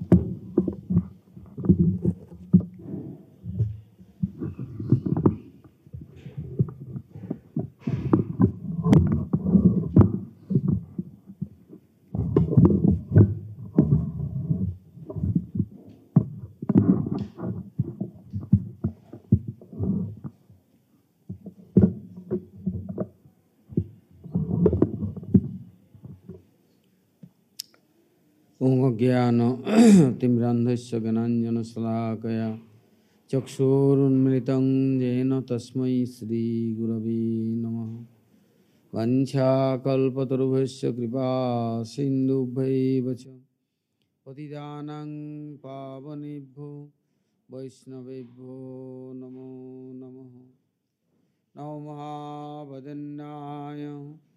ज्ञान तिम्रान्धस्य ज्ञानाञ्जनशलाकया चक्षुरुन्मिलितं येन तस्मै श्रीगुरवे नमः। वञ्चाकल्पतरुभ्यश्च कृपा सिन्धुभ्यैव च पतितानां पावनेभ्यो वैष्णवेभ्यो नमो नमः। नमो महावदन्याय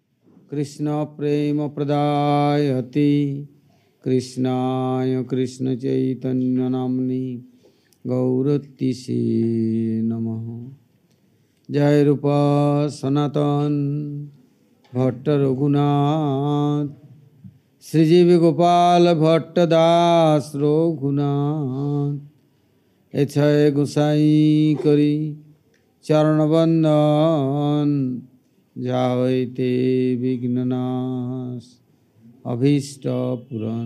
कृष्णप्रेमप्रदायते कृष्णाय कृष्णचैतन्यनाम्नि गौरतिसे नमः। जय रूपा सनातन भट्ट रघुनाथ श्रीजीव गोपाल भट्टदास रघुनाथ एछय गोसाई करी चरणवंदन जावैते विघ्ननाश अभीष्ट पुराण।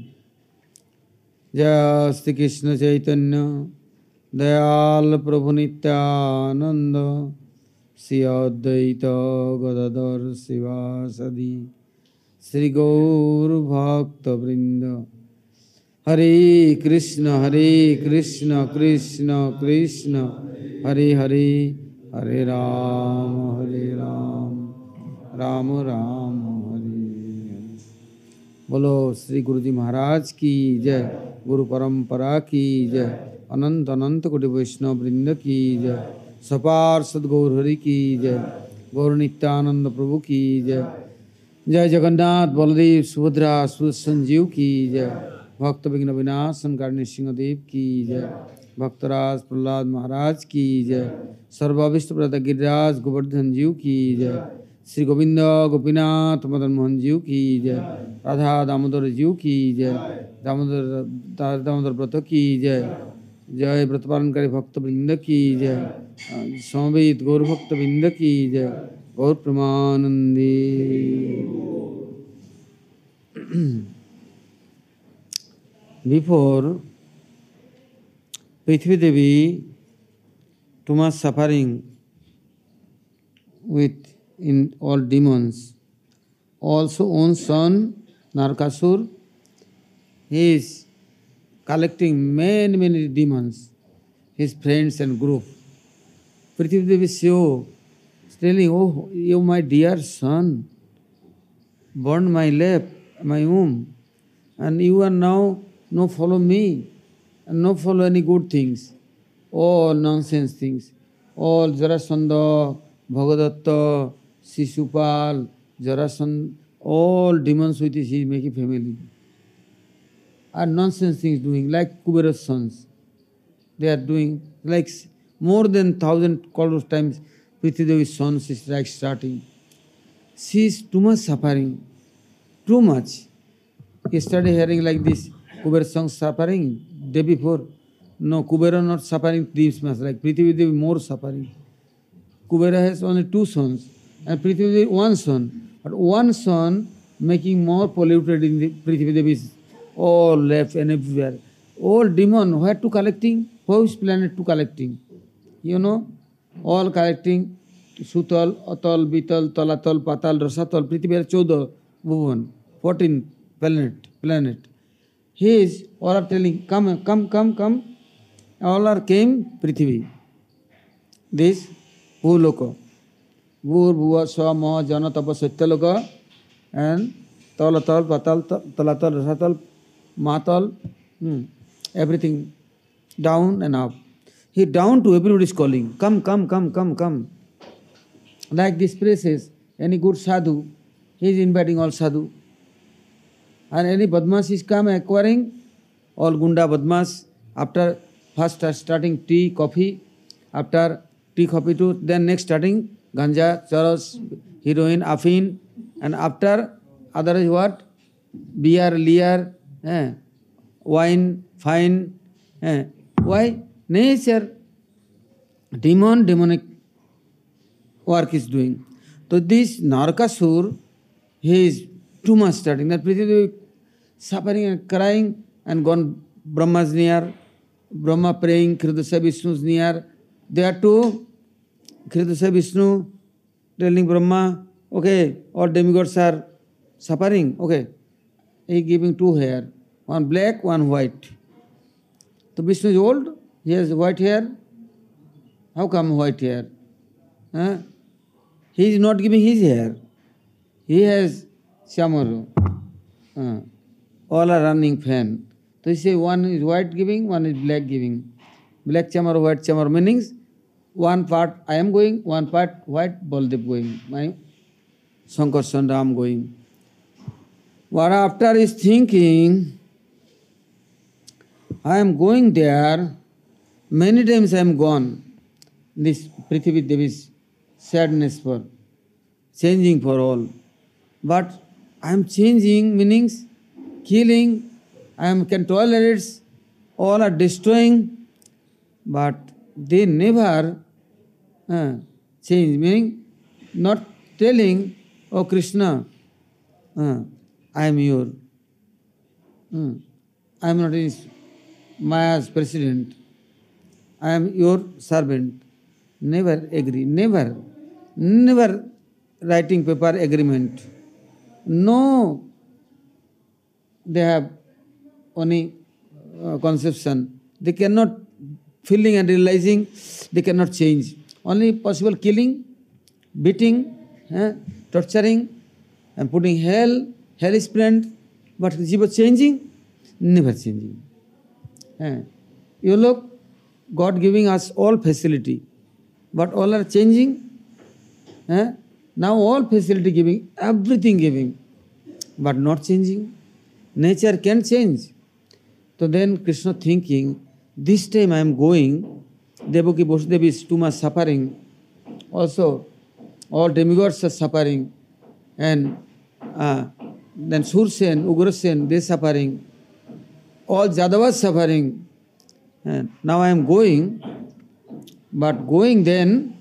जय श्री कृष्ण चैतन्य दयाल प्रभु नित्यानंद श्री अद्वैत गदाधर शिवासदि श्री गौर भक्त वृंद। हरे कृष्ण कृष्ण कृष्ण हरे हरे, हरे राम राम राम हरे हरे। बोलो श्री गुरु जी महाराज की जय, गुरु परंपरा की जय, अनंत अनंत कोटि वैष्णव वृंद की जय, सपार सद्गौर हरि की जय, गौर नित्यानंद प्रभु की जय। जय जगन्नाथ बलदेव सुभद्रा सुसंजीव की जय। भक्त विघ्न विनाशन कारणी सिंहदेव की जय। भक्तराज प्रहलाद महाराज की जय। सर्वाभिष्ट प्रदाता गिरिराज गोवर्धन जीव की जय। श्री गोविंद गोपीनाथ मदन मोहन जीव की जय। राधा दामोदर जीव की जय। दामोदर व्रत की जय। जय व्रत पालनकारी भक्त वृंद की जय। समवेत गौर भक्त वृंद की जय। गौर Premanandi. Before Prithvi Devi too much suffering with in all demons, also own son Narkasur, he is collecting many demons, his friends and group. Prithvi Devi is telling, oh, you my dear son, burned my lap, my womb, and you are now no follow me, and no follow any good things, all nonsense things, all Jarasandha, Bhagadatta, Sisupal, Jarasandha, all demons with his he is making family, are nonsense things doing, like Kubera's sons. They are doing like more than 1,000 crores times. Prithvi Devi's sons is like starting. She is too much suffering, too much. Yesterday hearing like this, Kubera song suffering, day before. No, Kubera not suffering this much, like Prithvi Devi more suffering. Kubera has only 2 sons, and Prithvi Devi 1 son. But 1 son making more polluted in the Prithvi Devi's all left and everywhere. All demon, where to collecting? Which planet to collecting? You know, all collecting Sutal, Atal, Bital, Talatal, Patal, Rasatal, Prithvi has 14 Bhuvan, 14 planet. He is, all are telling, come. All are came Prithvi. This Bhuloka. Bhur, Bhuva, Swa, Maha, Jana, Tapa, Satyaloka, and Talatal, Patal, Talatal, Rasatal, Matal, everything down and up. He down to everybody is calling, come. Like these places, any good sadhu, he is inviting all sadhu. And any badmas is come acquiring, all gunda badmas, after first starting tea, coffee, after tea, coffee too, then next starting ganja, charas, heroin, afin, and after otherwise what? Beer, leer, wine, fine. Why? Nature, demonic work is doing. So this Narakasur, he is too much starting. That Prithvi suffering and crying and gone Brahma's near, Brahma praying, Kridasa Vishnu's near. There too, Kridasa Vishnu telling Brahma, okay, all demigods are suffering, okay. He giving two hair, one black, one white. So Vishnu is old, he has white hair. How come white hair? He is not giving his hair. He has Shamaru. All are running fan. So he say one is white giving, one is black giving. Black chamar, white chamar meanings, one part I am going, one part white Baldev going. My Sankarshan Ram going. What after is thinking, I am going there, many times I am gone. This Prithvi Devi's sadness for, changing for all. But I am changing meanings, killing, I can tolerate, all are destroying, but they never change, meaning not telling, oh Krishna, I am your, I am not Maya's president, I am your servant. Never agree, never writing paper agreement. No, they have only conception. They cannot, feeling and realizing, they cannot change. Only possible killing, beating, torturing, and putting hell is planned. But Jiva changing? Never changing. You look, God giving us all facility, but all are changing. Now all facility giving, everything giving, but not changing. Nature can change. So then Krishna thinking, this time I am going, Devaki Vasudev is too much suffering. Also, all demigods are suffering. And then Sursen, Ugrasen, they suffering. All Jadavas suffering. And now I am going, but going then,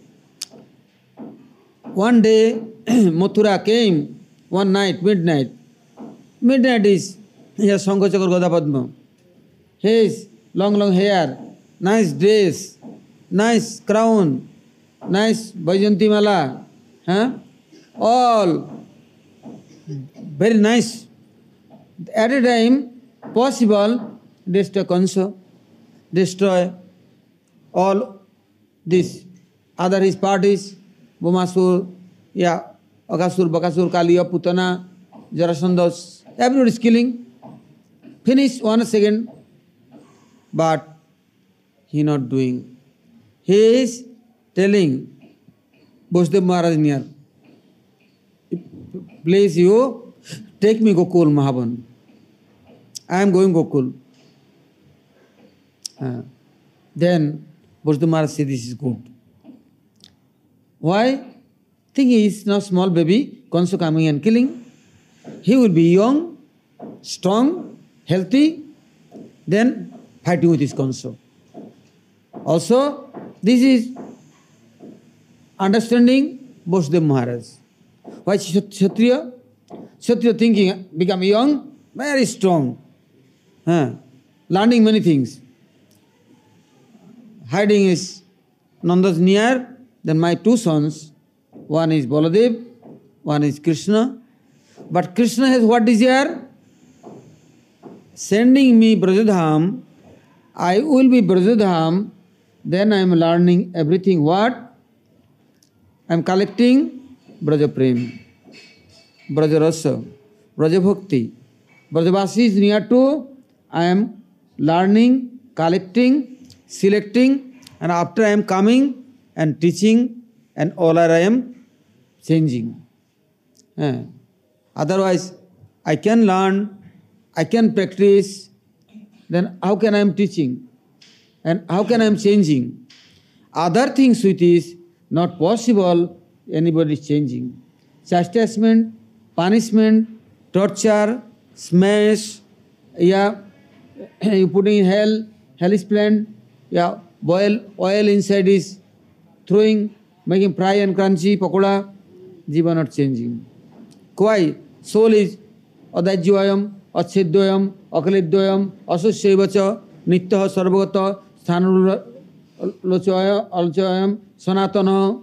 one day Mathura came, one night, midnight. Midnight is, he has Shankachakra Gadapadma. His long hair, nice dress, nice crown, nice Vajanti Mala, all very nice. At a time, possible, destroy Kansa, destroy all this, other his parties, Bhumasur, Aghasur, Bakasur, Kaliya, Putana, Jarasandha, everybody is killing. Finish 1 second, but he not doing. He is telling Vasudev Maharaj near, please you take me Gokul Mahaban. I am going Gokul. Then Vasudev Maharaj said, this is good. Why? Think he is now small baby, Kansa coming and killing. He will be young, strong, healthy, then fighting with his Kansa. Also, this is understanding Vasudev Maharaj. Why Kshatriya? Kshatriya thinking, become young, very strong, learning many things. Hiding is Nanda's near, then my two sons, one is Baladev, one is Krishna. But Krishna has what desire? Sending me Brajadham, I will be Brajadham, then I am learning everything. What? I am collecting Braja Prem, Braja Rasa, Braja Bhakti. Brajavasi is near to, I am learning, collecting, selecting, and after I am coming and teaching, and all I am changing. Otherwise, I can learn, I can practice, then how can I am teaching? And how can I am changing? Other things which is not possible, anybody is changing. Chastisement, punishment, torture, smash, yeah, you putting in hell is planned, yeah, boil oil inside is throwing, making fry and crunchy, pakoda, jiva not changing. Why? Soul is adajyoyam, achedyoyam, akaledyoyam, asushyaivacha, nityaha sarvagata, sthanalochoyam, alchoyam, sanatana.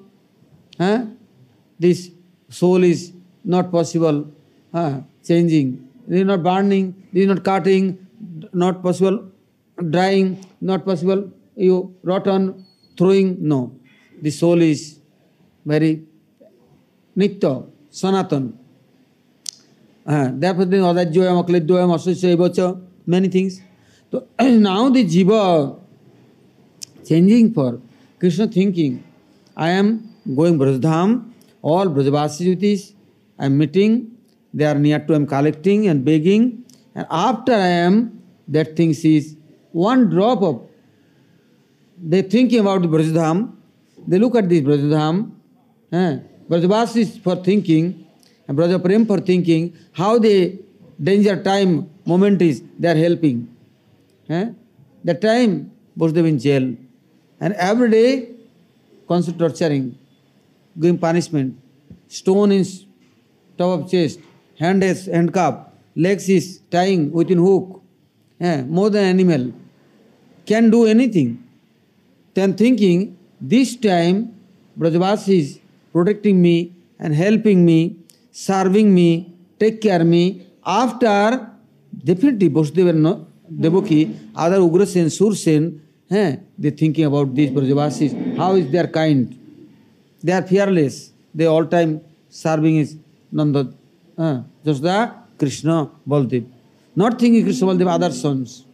This soul is not possible changing. This is not burning, this is not cutting, not possible drying, not possible you rotten, throwing, no. The soul is very nitya, sanatan. Therefore, adajyoyam, akledyoyam, asushyaivacha, many things. So now the jiva changing for Krishna thinking, I am going Brajadham, all Brajavasis, I am meeting, they are near to, I am collecting and begging, and after I am, that things is one drop of, they thinking about the Brajadham, they look at this Brajadham, Brajavasis for thinking, and Braja Prem for thinking, how the danger time moment is, they are helping. That time, Vasudev in jail, and every day, constant torturing, giving punishment, stone in top of chest, hand is handcuff, legs is tying within hook, more than animal, can do anything. Then thinking, this time Brajavasi is protecting me and helping me, serving me, take care of me. After, definitely Vasudeva and Devaki, other Ugrasen, Sursen, they thinking about these Brajavasis, how is their kind. They are fearless. They all time serving is Nanda, just the Krishna Baldev. Not thinking Krishna Baldev, other sons.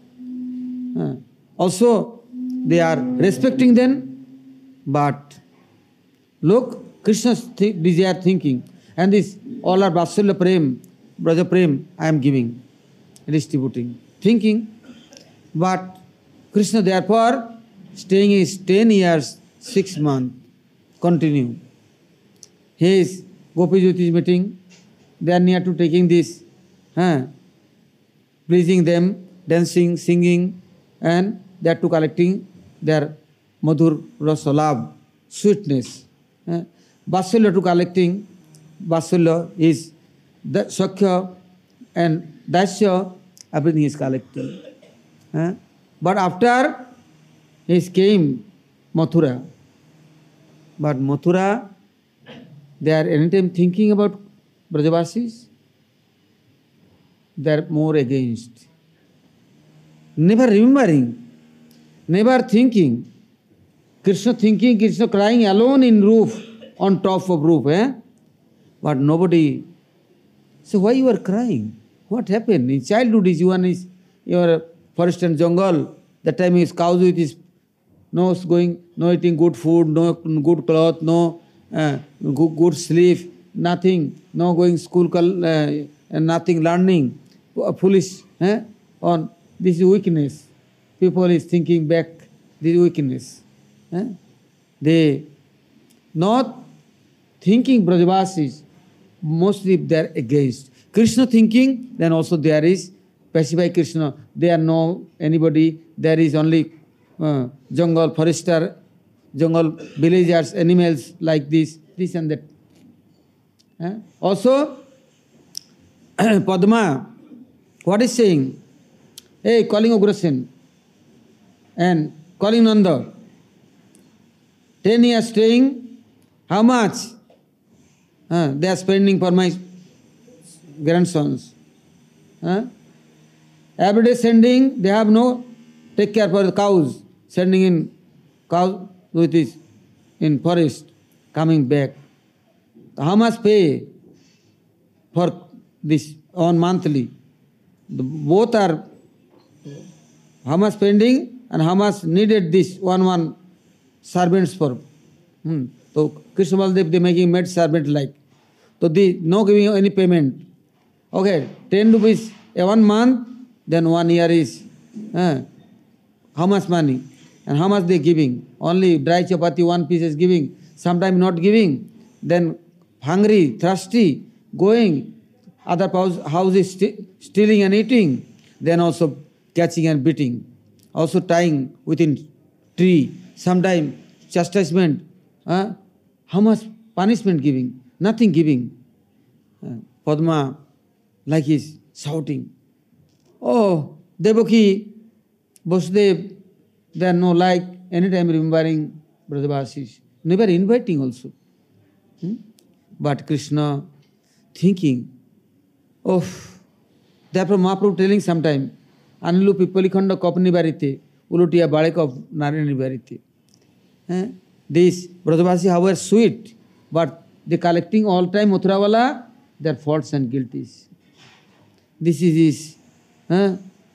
Also, they are respecting them, but look, Krishna's desire thinking. And this, all are Vatsalya Prem, Braja Prem, I am giving, distributing, thinking. But Krishna therefore, staying is 10 years, 6 months, continue. His Gopijyoti meeting, they are near to taking this, pleasing them, dancing, singing, and they are to collecting their Madhur Rasalabh, sweetness. Vatsalya to collecting, Vatsalya is the Sakhya and Dasya, everything is collecting. But after he came Mathura, but Mathura, they are anytime thinking about Brajavasis, they are more against. Never remembering, never thinking. Krishna thinking, Krishna crying alone in roof, on top of roof. But nobody. So why you are crying? What happened? In childhood, is your forest and jungle. That time his cows with his nose going, no eating good food, no good cloth, no good sleep, nothing, no going school, nothing learning, foolish. On this is weakness. People is thinking back, this is weakness. They not thinking Brajavasis, mostly they are against. Krishna thinking, then also there is pacify Krishna. There are no anybody, there is only jungle, forester, jungle, villagers, animals like this and that. Also, Padma, what is saying? Hey, calling Ugrasen and calling Nanda. 10 years staying, how much? They are spending for my grandsons. Every day sending, they have no take care for the cows, sending in cows with this in forest, coming back. How much pay for this on monthly? Both are how much spending and how much needed this one servants for. So Krishna Baldev, they making maid servant like. So they no giving any payment. Okay, 10 rupees 1 month, then 1 year is how much money and how much they giving? Only dry chapati 1 piece is giving. Sometimes not giving. Then hungry, thirsty, going other house is stealing and eating, then also catching and beating, also tying within tree, sometime chastisement. How much punishment giving? Nothing giving. Padma, like he's shouting, oh, Devaki, Vasudev, they are no like, anytime remembering Brajavasis, never inviting also. But Krishna thinking, oh, therefore Mahaprabhu telling sometime, Anilu Pipalikhanda Kopni Barite, Ulutia Balekov Narani Barite. These Brajavasi, however sweet, but they collecting all time Mathuravala, their faults and guilties. This is his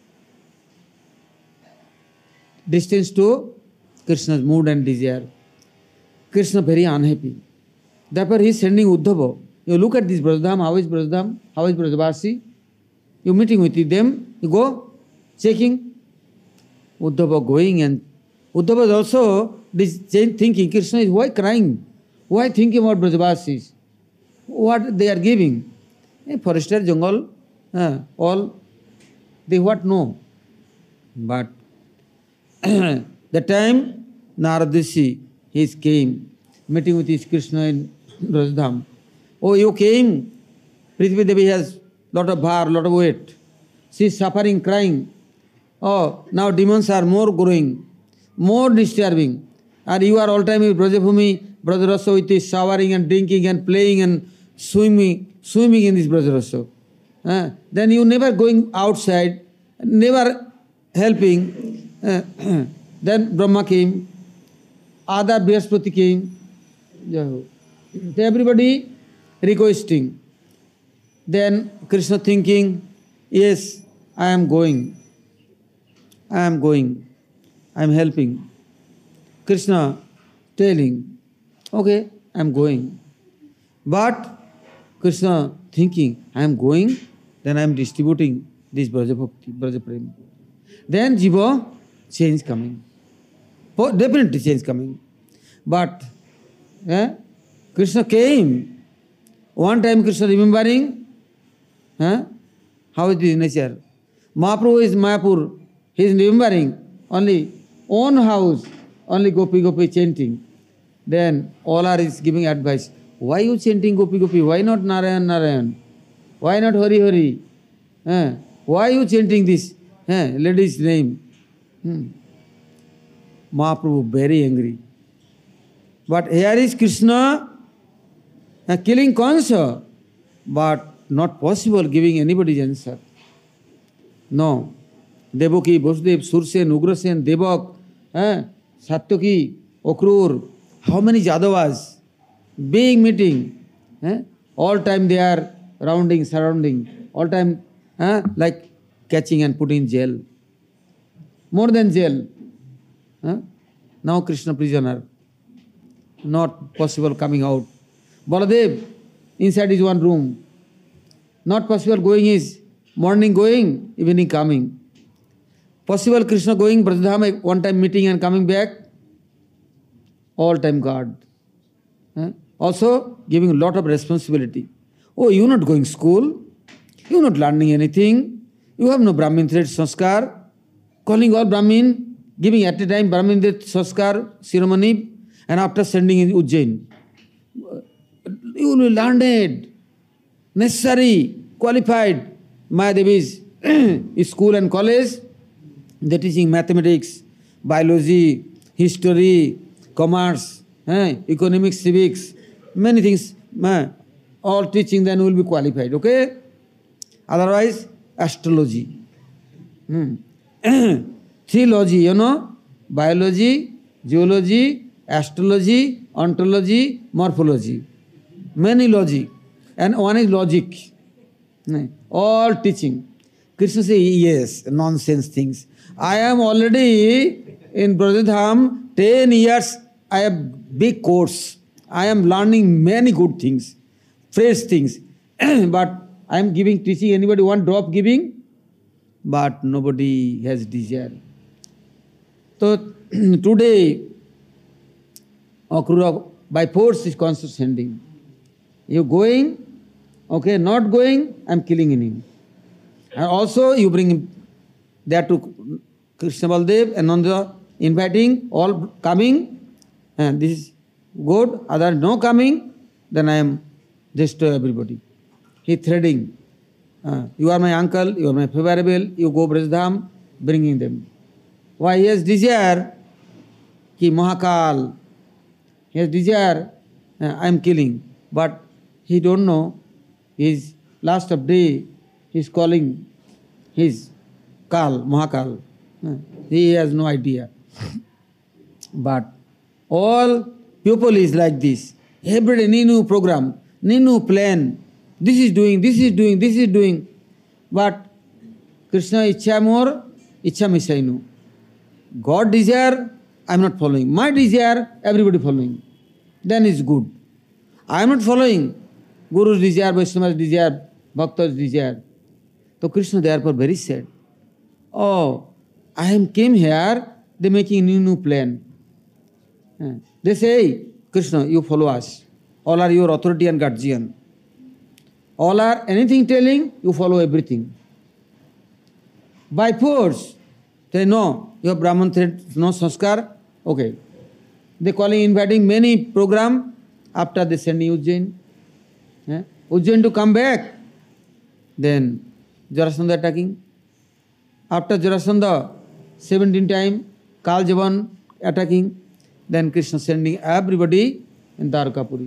distance to Krishna's mood and desire. Krishna very unhappy. Therefore he is sending Uddhava. You look at this Brajadham, how is Brajadham, how is Brajavasi? You meeting with them, you go, checking. Uddhava going, and Uddhava is also this thinking, Krishna is why crying? Why thinking about Brajavasis? What they are giving? Forester, jungle, all, they what know. But the time Naradishi, he came, meeting with his Krishna in Brajadham. Oh, you came, Prithvi Devi has lot of bhar, lot of weight. She is suffering, crying. Oh, now demons are more growing, more disturbing. And you are all time with Brajabhumi, Brajarasa with his showering and drinking and playing and swimming in this Brajarasa. Then you never going outside, never helping. Then Brahma came, other Brihaspati came. Everybody requesting. Then Krishna thinking, yes, I am going. I am helping. Krishna telling, okay, I am going. But Krishna thinking, I am going, then I am distributing this Braja Bhakti, Braja Prem. Then Jiva, change coming. Definitely change coming. But Krishna came. One time Krishna remembering, how is this nature? Mahaprabhu is Mayapur. He is remembering only own house, only Gopi Gopi chanting. Then all is giving advice. Why you chanting Gopi Gopi? Why not Narayan Narayan? Why not Hari Hari? Why you chanting this lady's name? Mahaprabhu very angry. But here is Krishna killing Kansa, but not possible giving anybody's answer. No. Devaki, Vasudev, Sursen, Ugrasen, Devak, Satyaki, Okrur, how many Jadavas? Being meeting. All time they are rounding, surrounding. All time like catching and putting in jail. More than jail. Now Krishna prisoner. Not possible coming out. Baladev, inside is one room. Not possible going is morning going, evening coming. Possible Krishna going, Brajadham one time meeting and coming back. All time guard. Also giving a lot of responsibility. Oh, you not going school, you not learning anything, you have no Brahmin thread sanskar, calling all Brahmin, giving at a time Brahmin thread sanskar ceremony, and after sending in Ujjain. You will learned, necessary, qualified. Maya Devi's school and college, they teaching mathematics, biology, history, commerce, economics, civics, many things. All teaching, then will be qualified, okay? Otherwise, astrology. Theology, you know, biology, geology, astrology, ontology, morphology. Many logic. And one is logic. All teaching. Krishna says, yes, nonsense things. I am already in Brajadham, 10 years, I have big course. I am learning many good things, fresh things. But I am giving, teaching anybody one drop giving, but nobody has desire. So today, Akrura by force is constant sending. You going, Okay, not going, I'm killing in him. And also you bring him there to Krishna Baldev and Nanda, inviting, all coming, and this is good, other no coming, then I am destroy everybody. He threading. You are my uncle, you are my favorable, you go Brajdham, bringing them. Why? He has desire, ki Mahakal, he has desire, I am killing. But he don't know, his last of day, he is calling his Kal, Mahakal. He has no idea. But all people is like this. Every day, new program, new plan. This is doing, this is doing, this is doing. But Krishna Ichha more, Ichha Misainu. God desire, I am not following. My desire, everybody following. Then it's good. I am not following. Guru's desire, Vaishnava's desire, Bhakta's desire. So Krishna therefore very sad. Oh, I am came here, they making new plan. They say, Krishna, you follow us. All are your authority and guardian. All are anything telling, you follow everything. By force, they know, you have Brahman thread, no sanskar, okay. They calling, inviting many program, after they sending Ujjain. Ujjain to come back. Then Jarasandha attacking. After Jarasandha, 17 times, Kaljavan attacking. Then Krishna sending everybody in Dwarakapuri.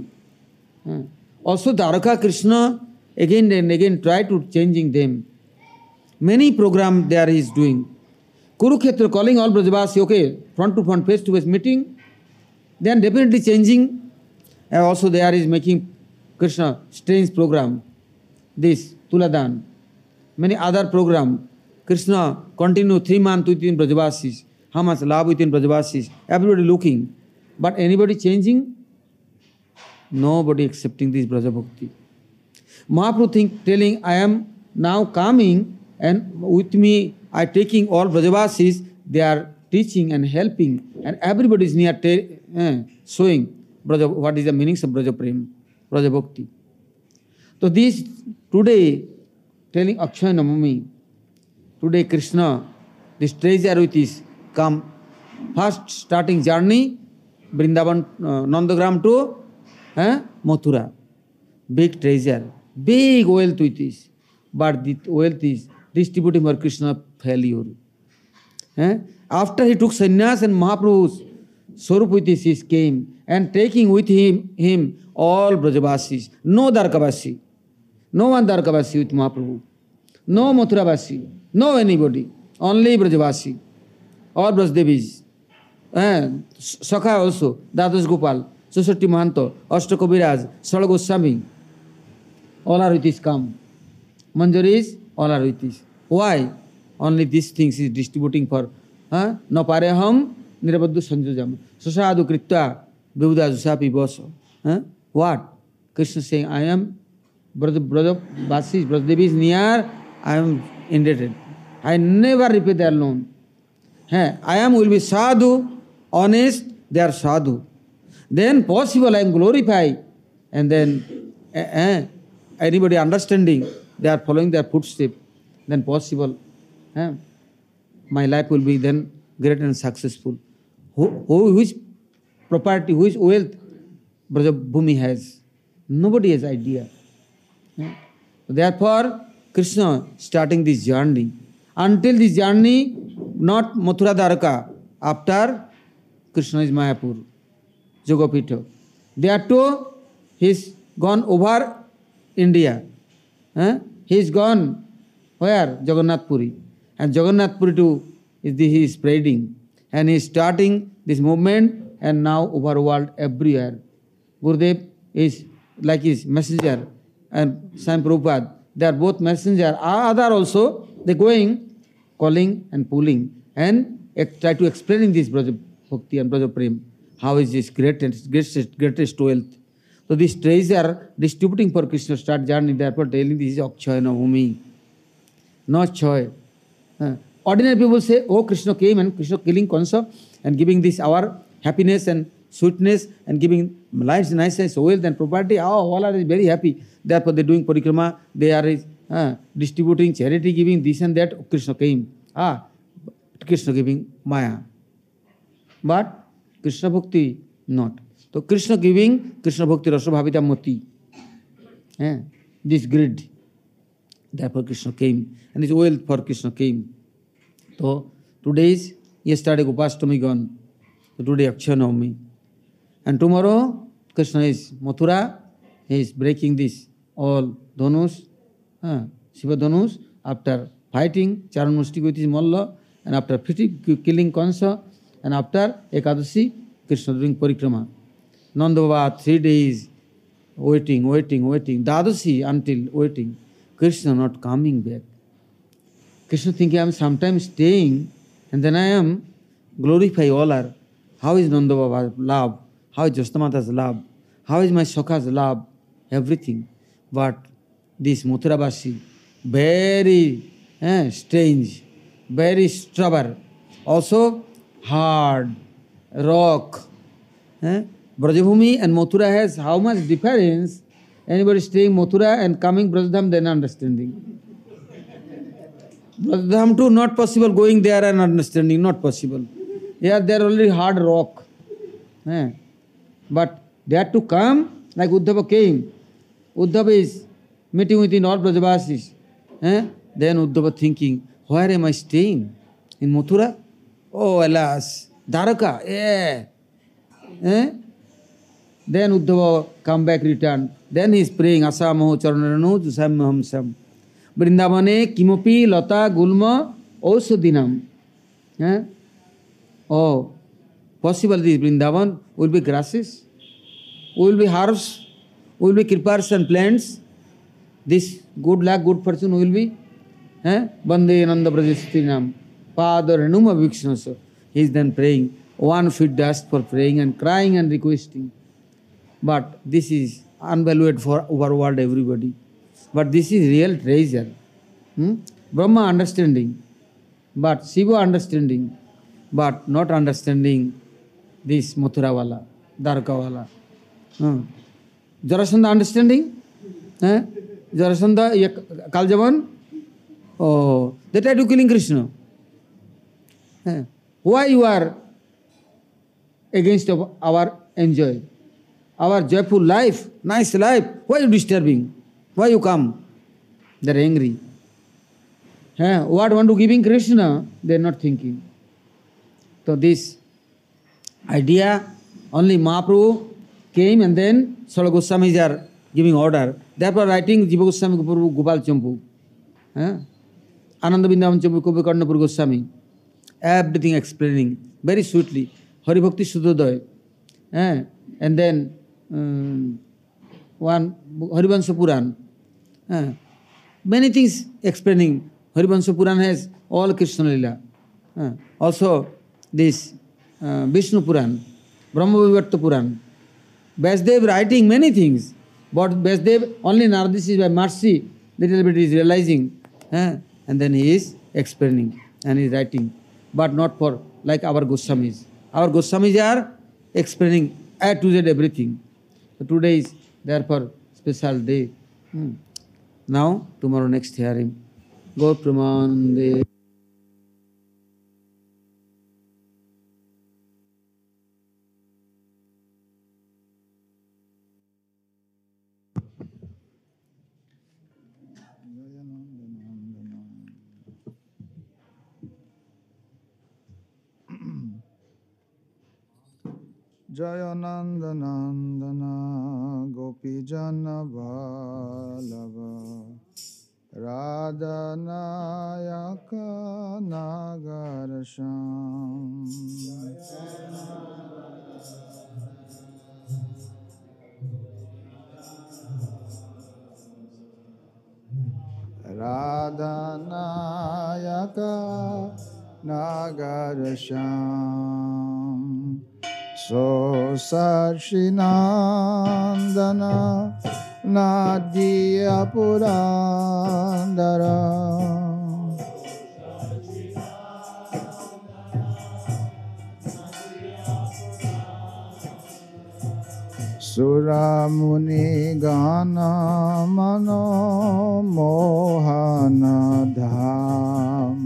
Also Dwaraka Krishna again and again try to changing them. Many program there he is doing. Kurukshetra calling all Brajavasi, okay, front to front, face to face meeting. Then definitely changing. And also there is making Krishna strange program. This Tuladan. Many other program. Krishna continue 3 months within Brajavasis. How much love within Brajavasis. Everybody looking. But anybody changing? Nobody accepting this Braja Bhakti. Mahaprabhu telling, I am now coming and with me I taking all Brajavasis, they are teaching and helping and everybody is near showing Braja, what is the meaning of Braja Prem, Braja Bhakti. So this today telling Akshaya Namami, today Krishna, this treasure with his come first starting journey, Vrindavan, Nandagram to Mathura. Big treasure, big wealth with this. But the wealth is distributing for Krishna failure. After he took sannyas and Mahaprabhu's Swarup with this, he came and taking with him all Brajavasis. No Dwarakavasi. No one Dwarakavasi with Mahaprabhu. No Mathuravasi. No anybody. Only Brajavasi. All Brajdevis. Sakha also. Dadas Gopal. Susati Mahanto. Ashtakabiraj. Sala Goswami. All are with his come. Manjaris, all are with his. Why? Only these things is distributing for no pareham nirabadhu sanjujam. Susadu kritya vibuddha jusapi boso. What? Krishna saying, I am brother Basis, brother Devi is near, I am indebted. I never repay their loan. I am will be sadhu, honest, they are sadhu. Then possible I am glorified. And then anybody understanding, they are following their footsteps, then possible. My life will be then great and successful. Which property, which wealth Braja Bhumi has? Nobody has idea. Therefore, Krishna starting this journey. Until this journey, not Mathura Dwaraka. After, Krishna is Mayapur, Jogapita. There too, he is gone over India. He is gone where? Jagannath Puri. And Jagannath Puri too, he is spreading. And he is starting this movement and now over world everywhere. Gurudev is like his messenger and Swami Prabhupada. They are both messenger. Other also, they going, calling and pulling and try to explaining this Braja Bhakti and Braja Prem. How is this greatest wealth? So this treasure distributing for Krishna start journey, therefore telling this is Akshaya Navami. Not Choy. Ordinary people say, oh, Krishna came and Krishna killing concept and giving this our happiness and sweetness and giving nice wealth and property. All are very happy. Therefore, they are doing parikrama. They are distributing charity, giving this and that. Krishna came. Krishna giving Maya. But Krishna Bhakti not. So Krishna giving, Krishna Bhakti Rasa Bhavita Mati. This greed. Therefore Krishna came. And this wealth for Krishna came. So yesterday Gopastami gone. So today Akshaya Navami. And tomorrow Krishna is Mathura. He is breaking this all dhanus, Shiva dhanus, after fighting Charanmushti with his Malla, and after killing Kansa, and after Ekadashi, Krishna doing parikrama. Nanda Baba 3 days waiting. Dadashi until waiting. Krishna not coming back. Krishna thinking I am sometimes staying and then I am glorify all are. How is Nanda Baba's love? How is Jastamata's love? How is my Shaka's love? Everything. But this Mathuravashi, very strange, very stubborn, also hard, rock. Brajabhumi and Mathura has how much difference? Anybody staying Mathura and coming Brajadham, then understanding. Brajadham too, not possible going there and understanding, not possible. Yeah, they are already hard rock. But they have to come like Uddhava came. Uddhava is meeting with all Brajavasis. Then Uddhava thinking, where am I staying? In Mathura? Oh, alas. Dwaraka, Then Uddhava come back, return. Then he is praying, Asamaho Charanaranu Jusamaham Sam. Vrindavane Kimopi Lata Gulma Osudinam. Oh, possible this Vrindavan will be grasses, will be herbs, will be creepers and plants. This good luck, good fortune will be Bande Nanda Brajastinam. Father Renuma Vikshnaso. He is then praying. 1 feet dust for praying and crying and requesting. But this is unvalued for overworld everybody. But this is real treasure. Brahma understanding, but Shiva understanding, but not understanding this Mathurawala, Dwarkawala. Jarasandha understanding? Jarasandha, Kaljavan? Oh, they try to killing Krishna. Why you are against our enjoy? Our joyful life, nice life, why you disturbing? Why you come? They are angry. What want to giving Krishna? They are not thinking. So this idea, only Mahaprabhu came and then Sala Goswamis are giving order. Therefore writing Jiva Goswami Gopal Champu. Ananda Vrindavan Champu Karnapur Goswami. Everything explaining very sweetly. Hari Bhakti Sudhodoy. And then one Harivansha Puran. Many things explaining. Harivansha Puran has all Krishna Lila. Also this Vishnu Puran, Brahma Vivarta Puran. Vyasdev writing many things. But Vyasdev only now this is by mercy, little bit is realizing. And then he is explaining and he is writing. But not for like our Goswamis. Our Goswamis are explaining A to Z everything. So today is therefore special day. Now, tomorrow next hearing. Go Pramande. Jayananda Nandana Gopijana Vallabha Radha Nayaka Nagarasham Radha Nayaka Nagarasham So Sachinandana Nadia Purandara Suramuni-gana mano mohanadham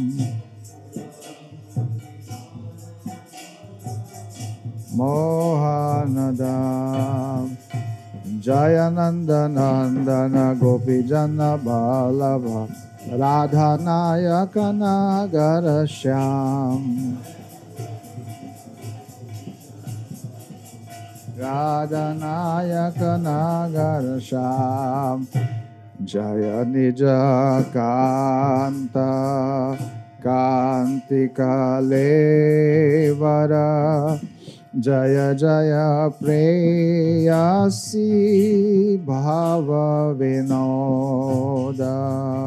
Mohanadam Jayananda Nandana Gopijana Balava Radhanayaka Nagara Shyam Radhanayaka Nagara Shyam Jaya Nija Kanta Kantika Levara Jaya Jaya Preyasi Bhava Vinoda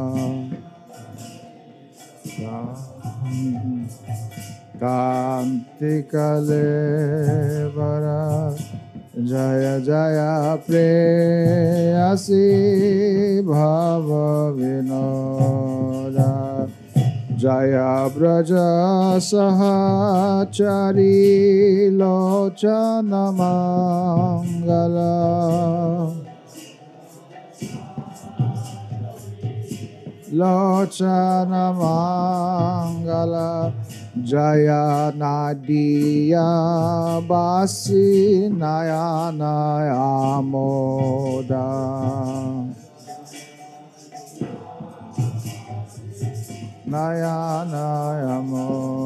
Kantika Levara Jaya Jaya Preyasi Bhava Vinoda Jaya Braja Sahachari Lochana Mangala Lochana Mangala Jaya Nadia Basi Nayana Amoda Nayanayamo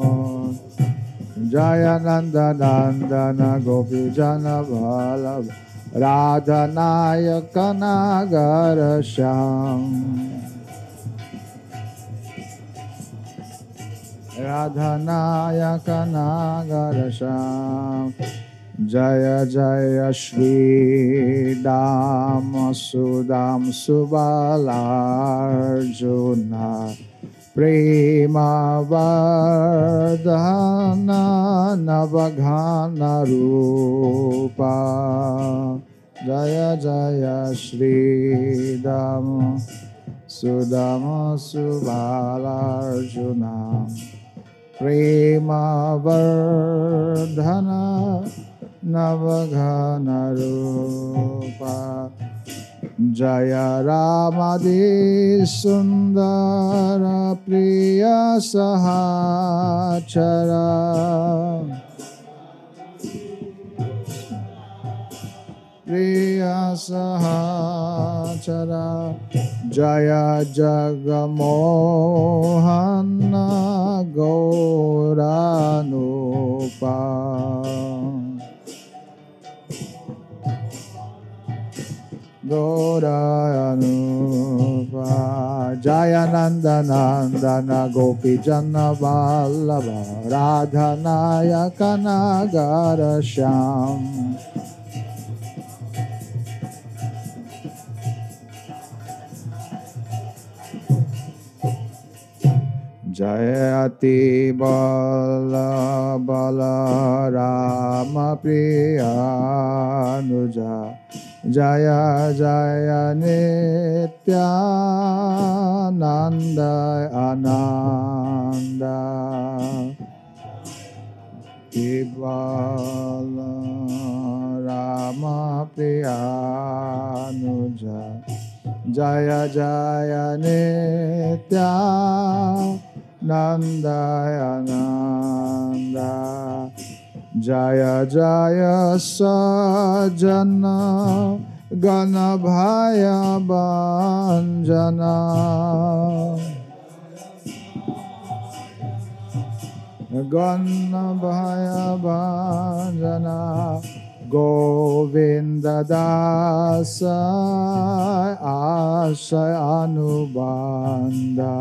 Jayananda Nandana Gopijana Vallabha Radhanayaka Nagara Shyam Radhanayaka Nagara Shyam Jaya Jaya Shri Dama Sudam Subalarjuna Prema Vardhana Navaghana Rupa Jaya Jaya Shri Dama Sudama Subalarjuna Prema Vardhana Navaghana Rupa Jaya Ramadi Sundara Priya Sahachara Priya Sahachara Jaya Jagamohana Gauranupa Gauranupa Jayananda Nandana Gopijana Vallabha Radhanayaka Nagara Shyam Jayati Bala Bala Rama Priyanuja Jaya Jaya Nityananda Ananda Ibala Rama Priyanuja Jaya Jaya Nityananda Ananda Jaya Jaya Sajana Ganabhaya Banjana Ganabhaya Banjana Govinda Dasa Ashay Anubandha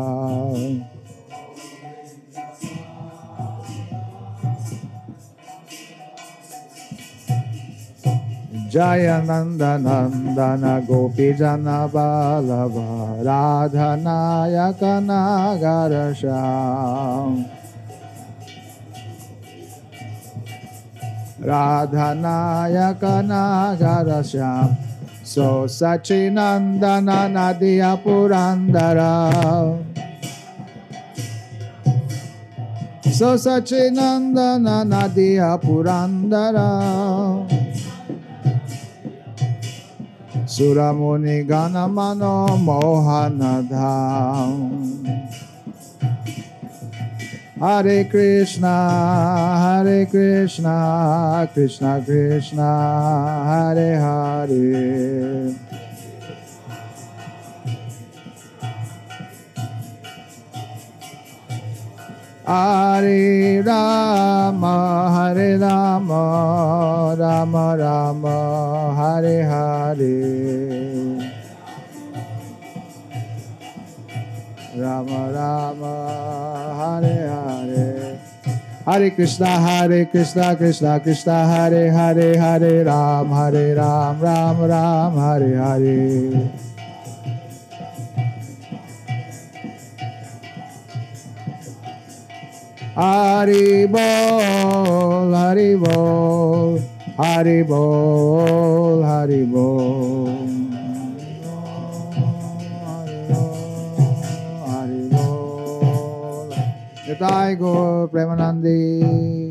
Jayananda Nandana Gopijana Vallabha Radhanayaka Nagara Shyam Radhanayaka Nagara Shyam So Sachinandana Nadia Purandara So Sachinandana Nadia Purandara Suramuni Ganamano Mohanadham. Hare Krishna, Krishna Krishna, Hare Hare. Hare Rama, Rama Rama, Hare Hare. Rama Rama, Hare Hare. Hare Krishna, Krishna Krishna, Hare Hare, Hare Ram, Ram Ram, Hare Hare. Hari Bol, Hari Bol, Hari Bol, Hari Bol. Hari Bol. Nitai Gaur Premanandi.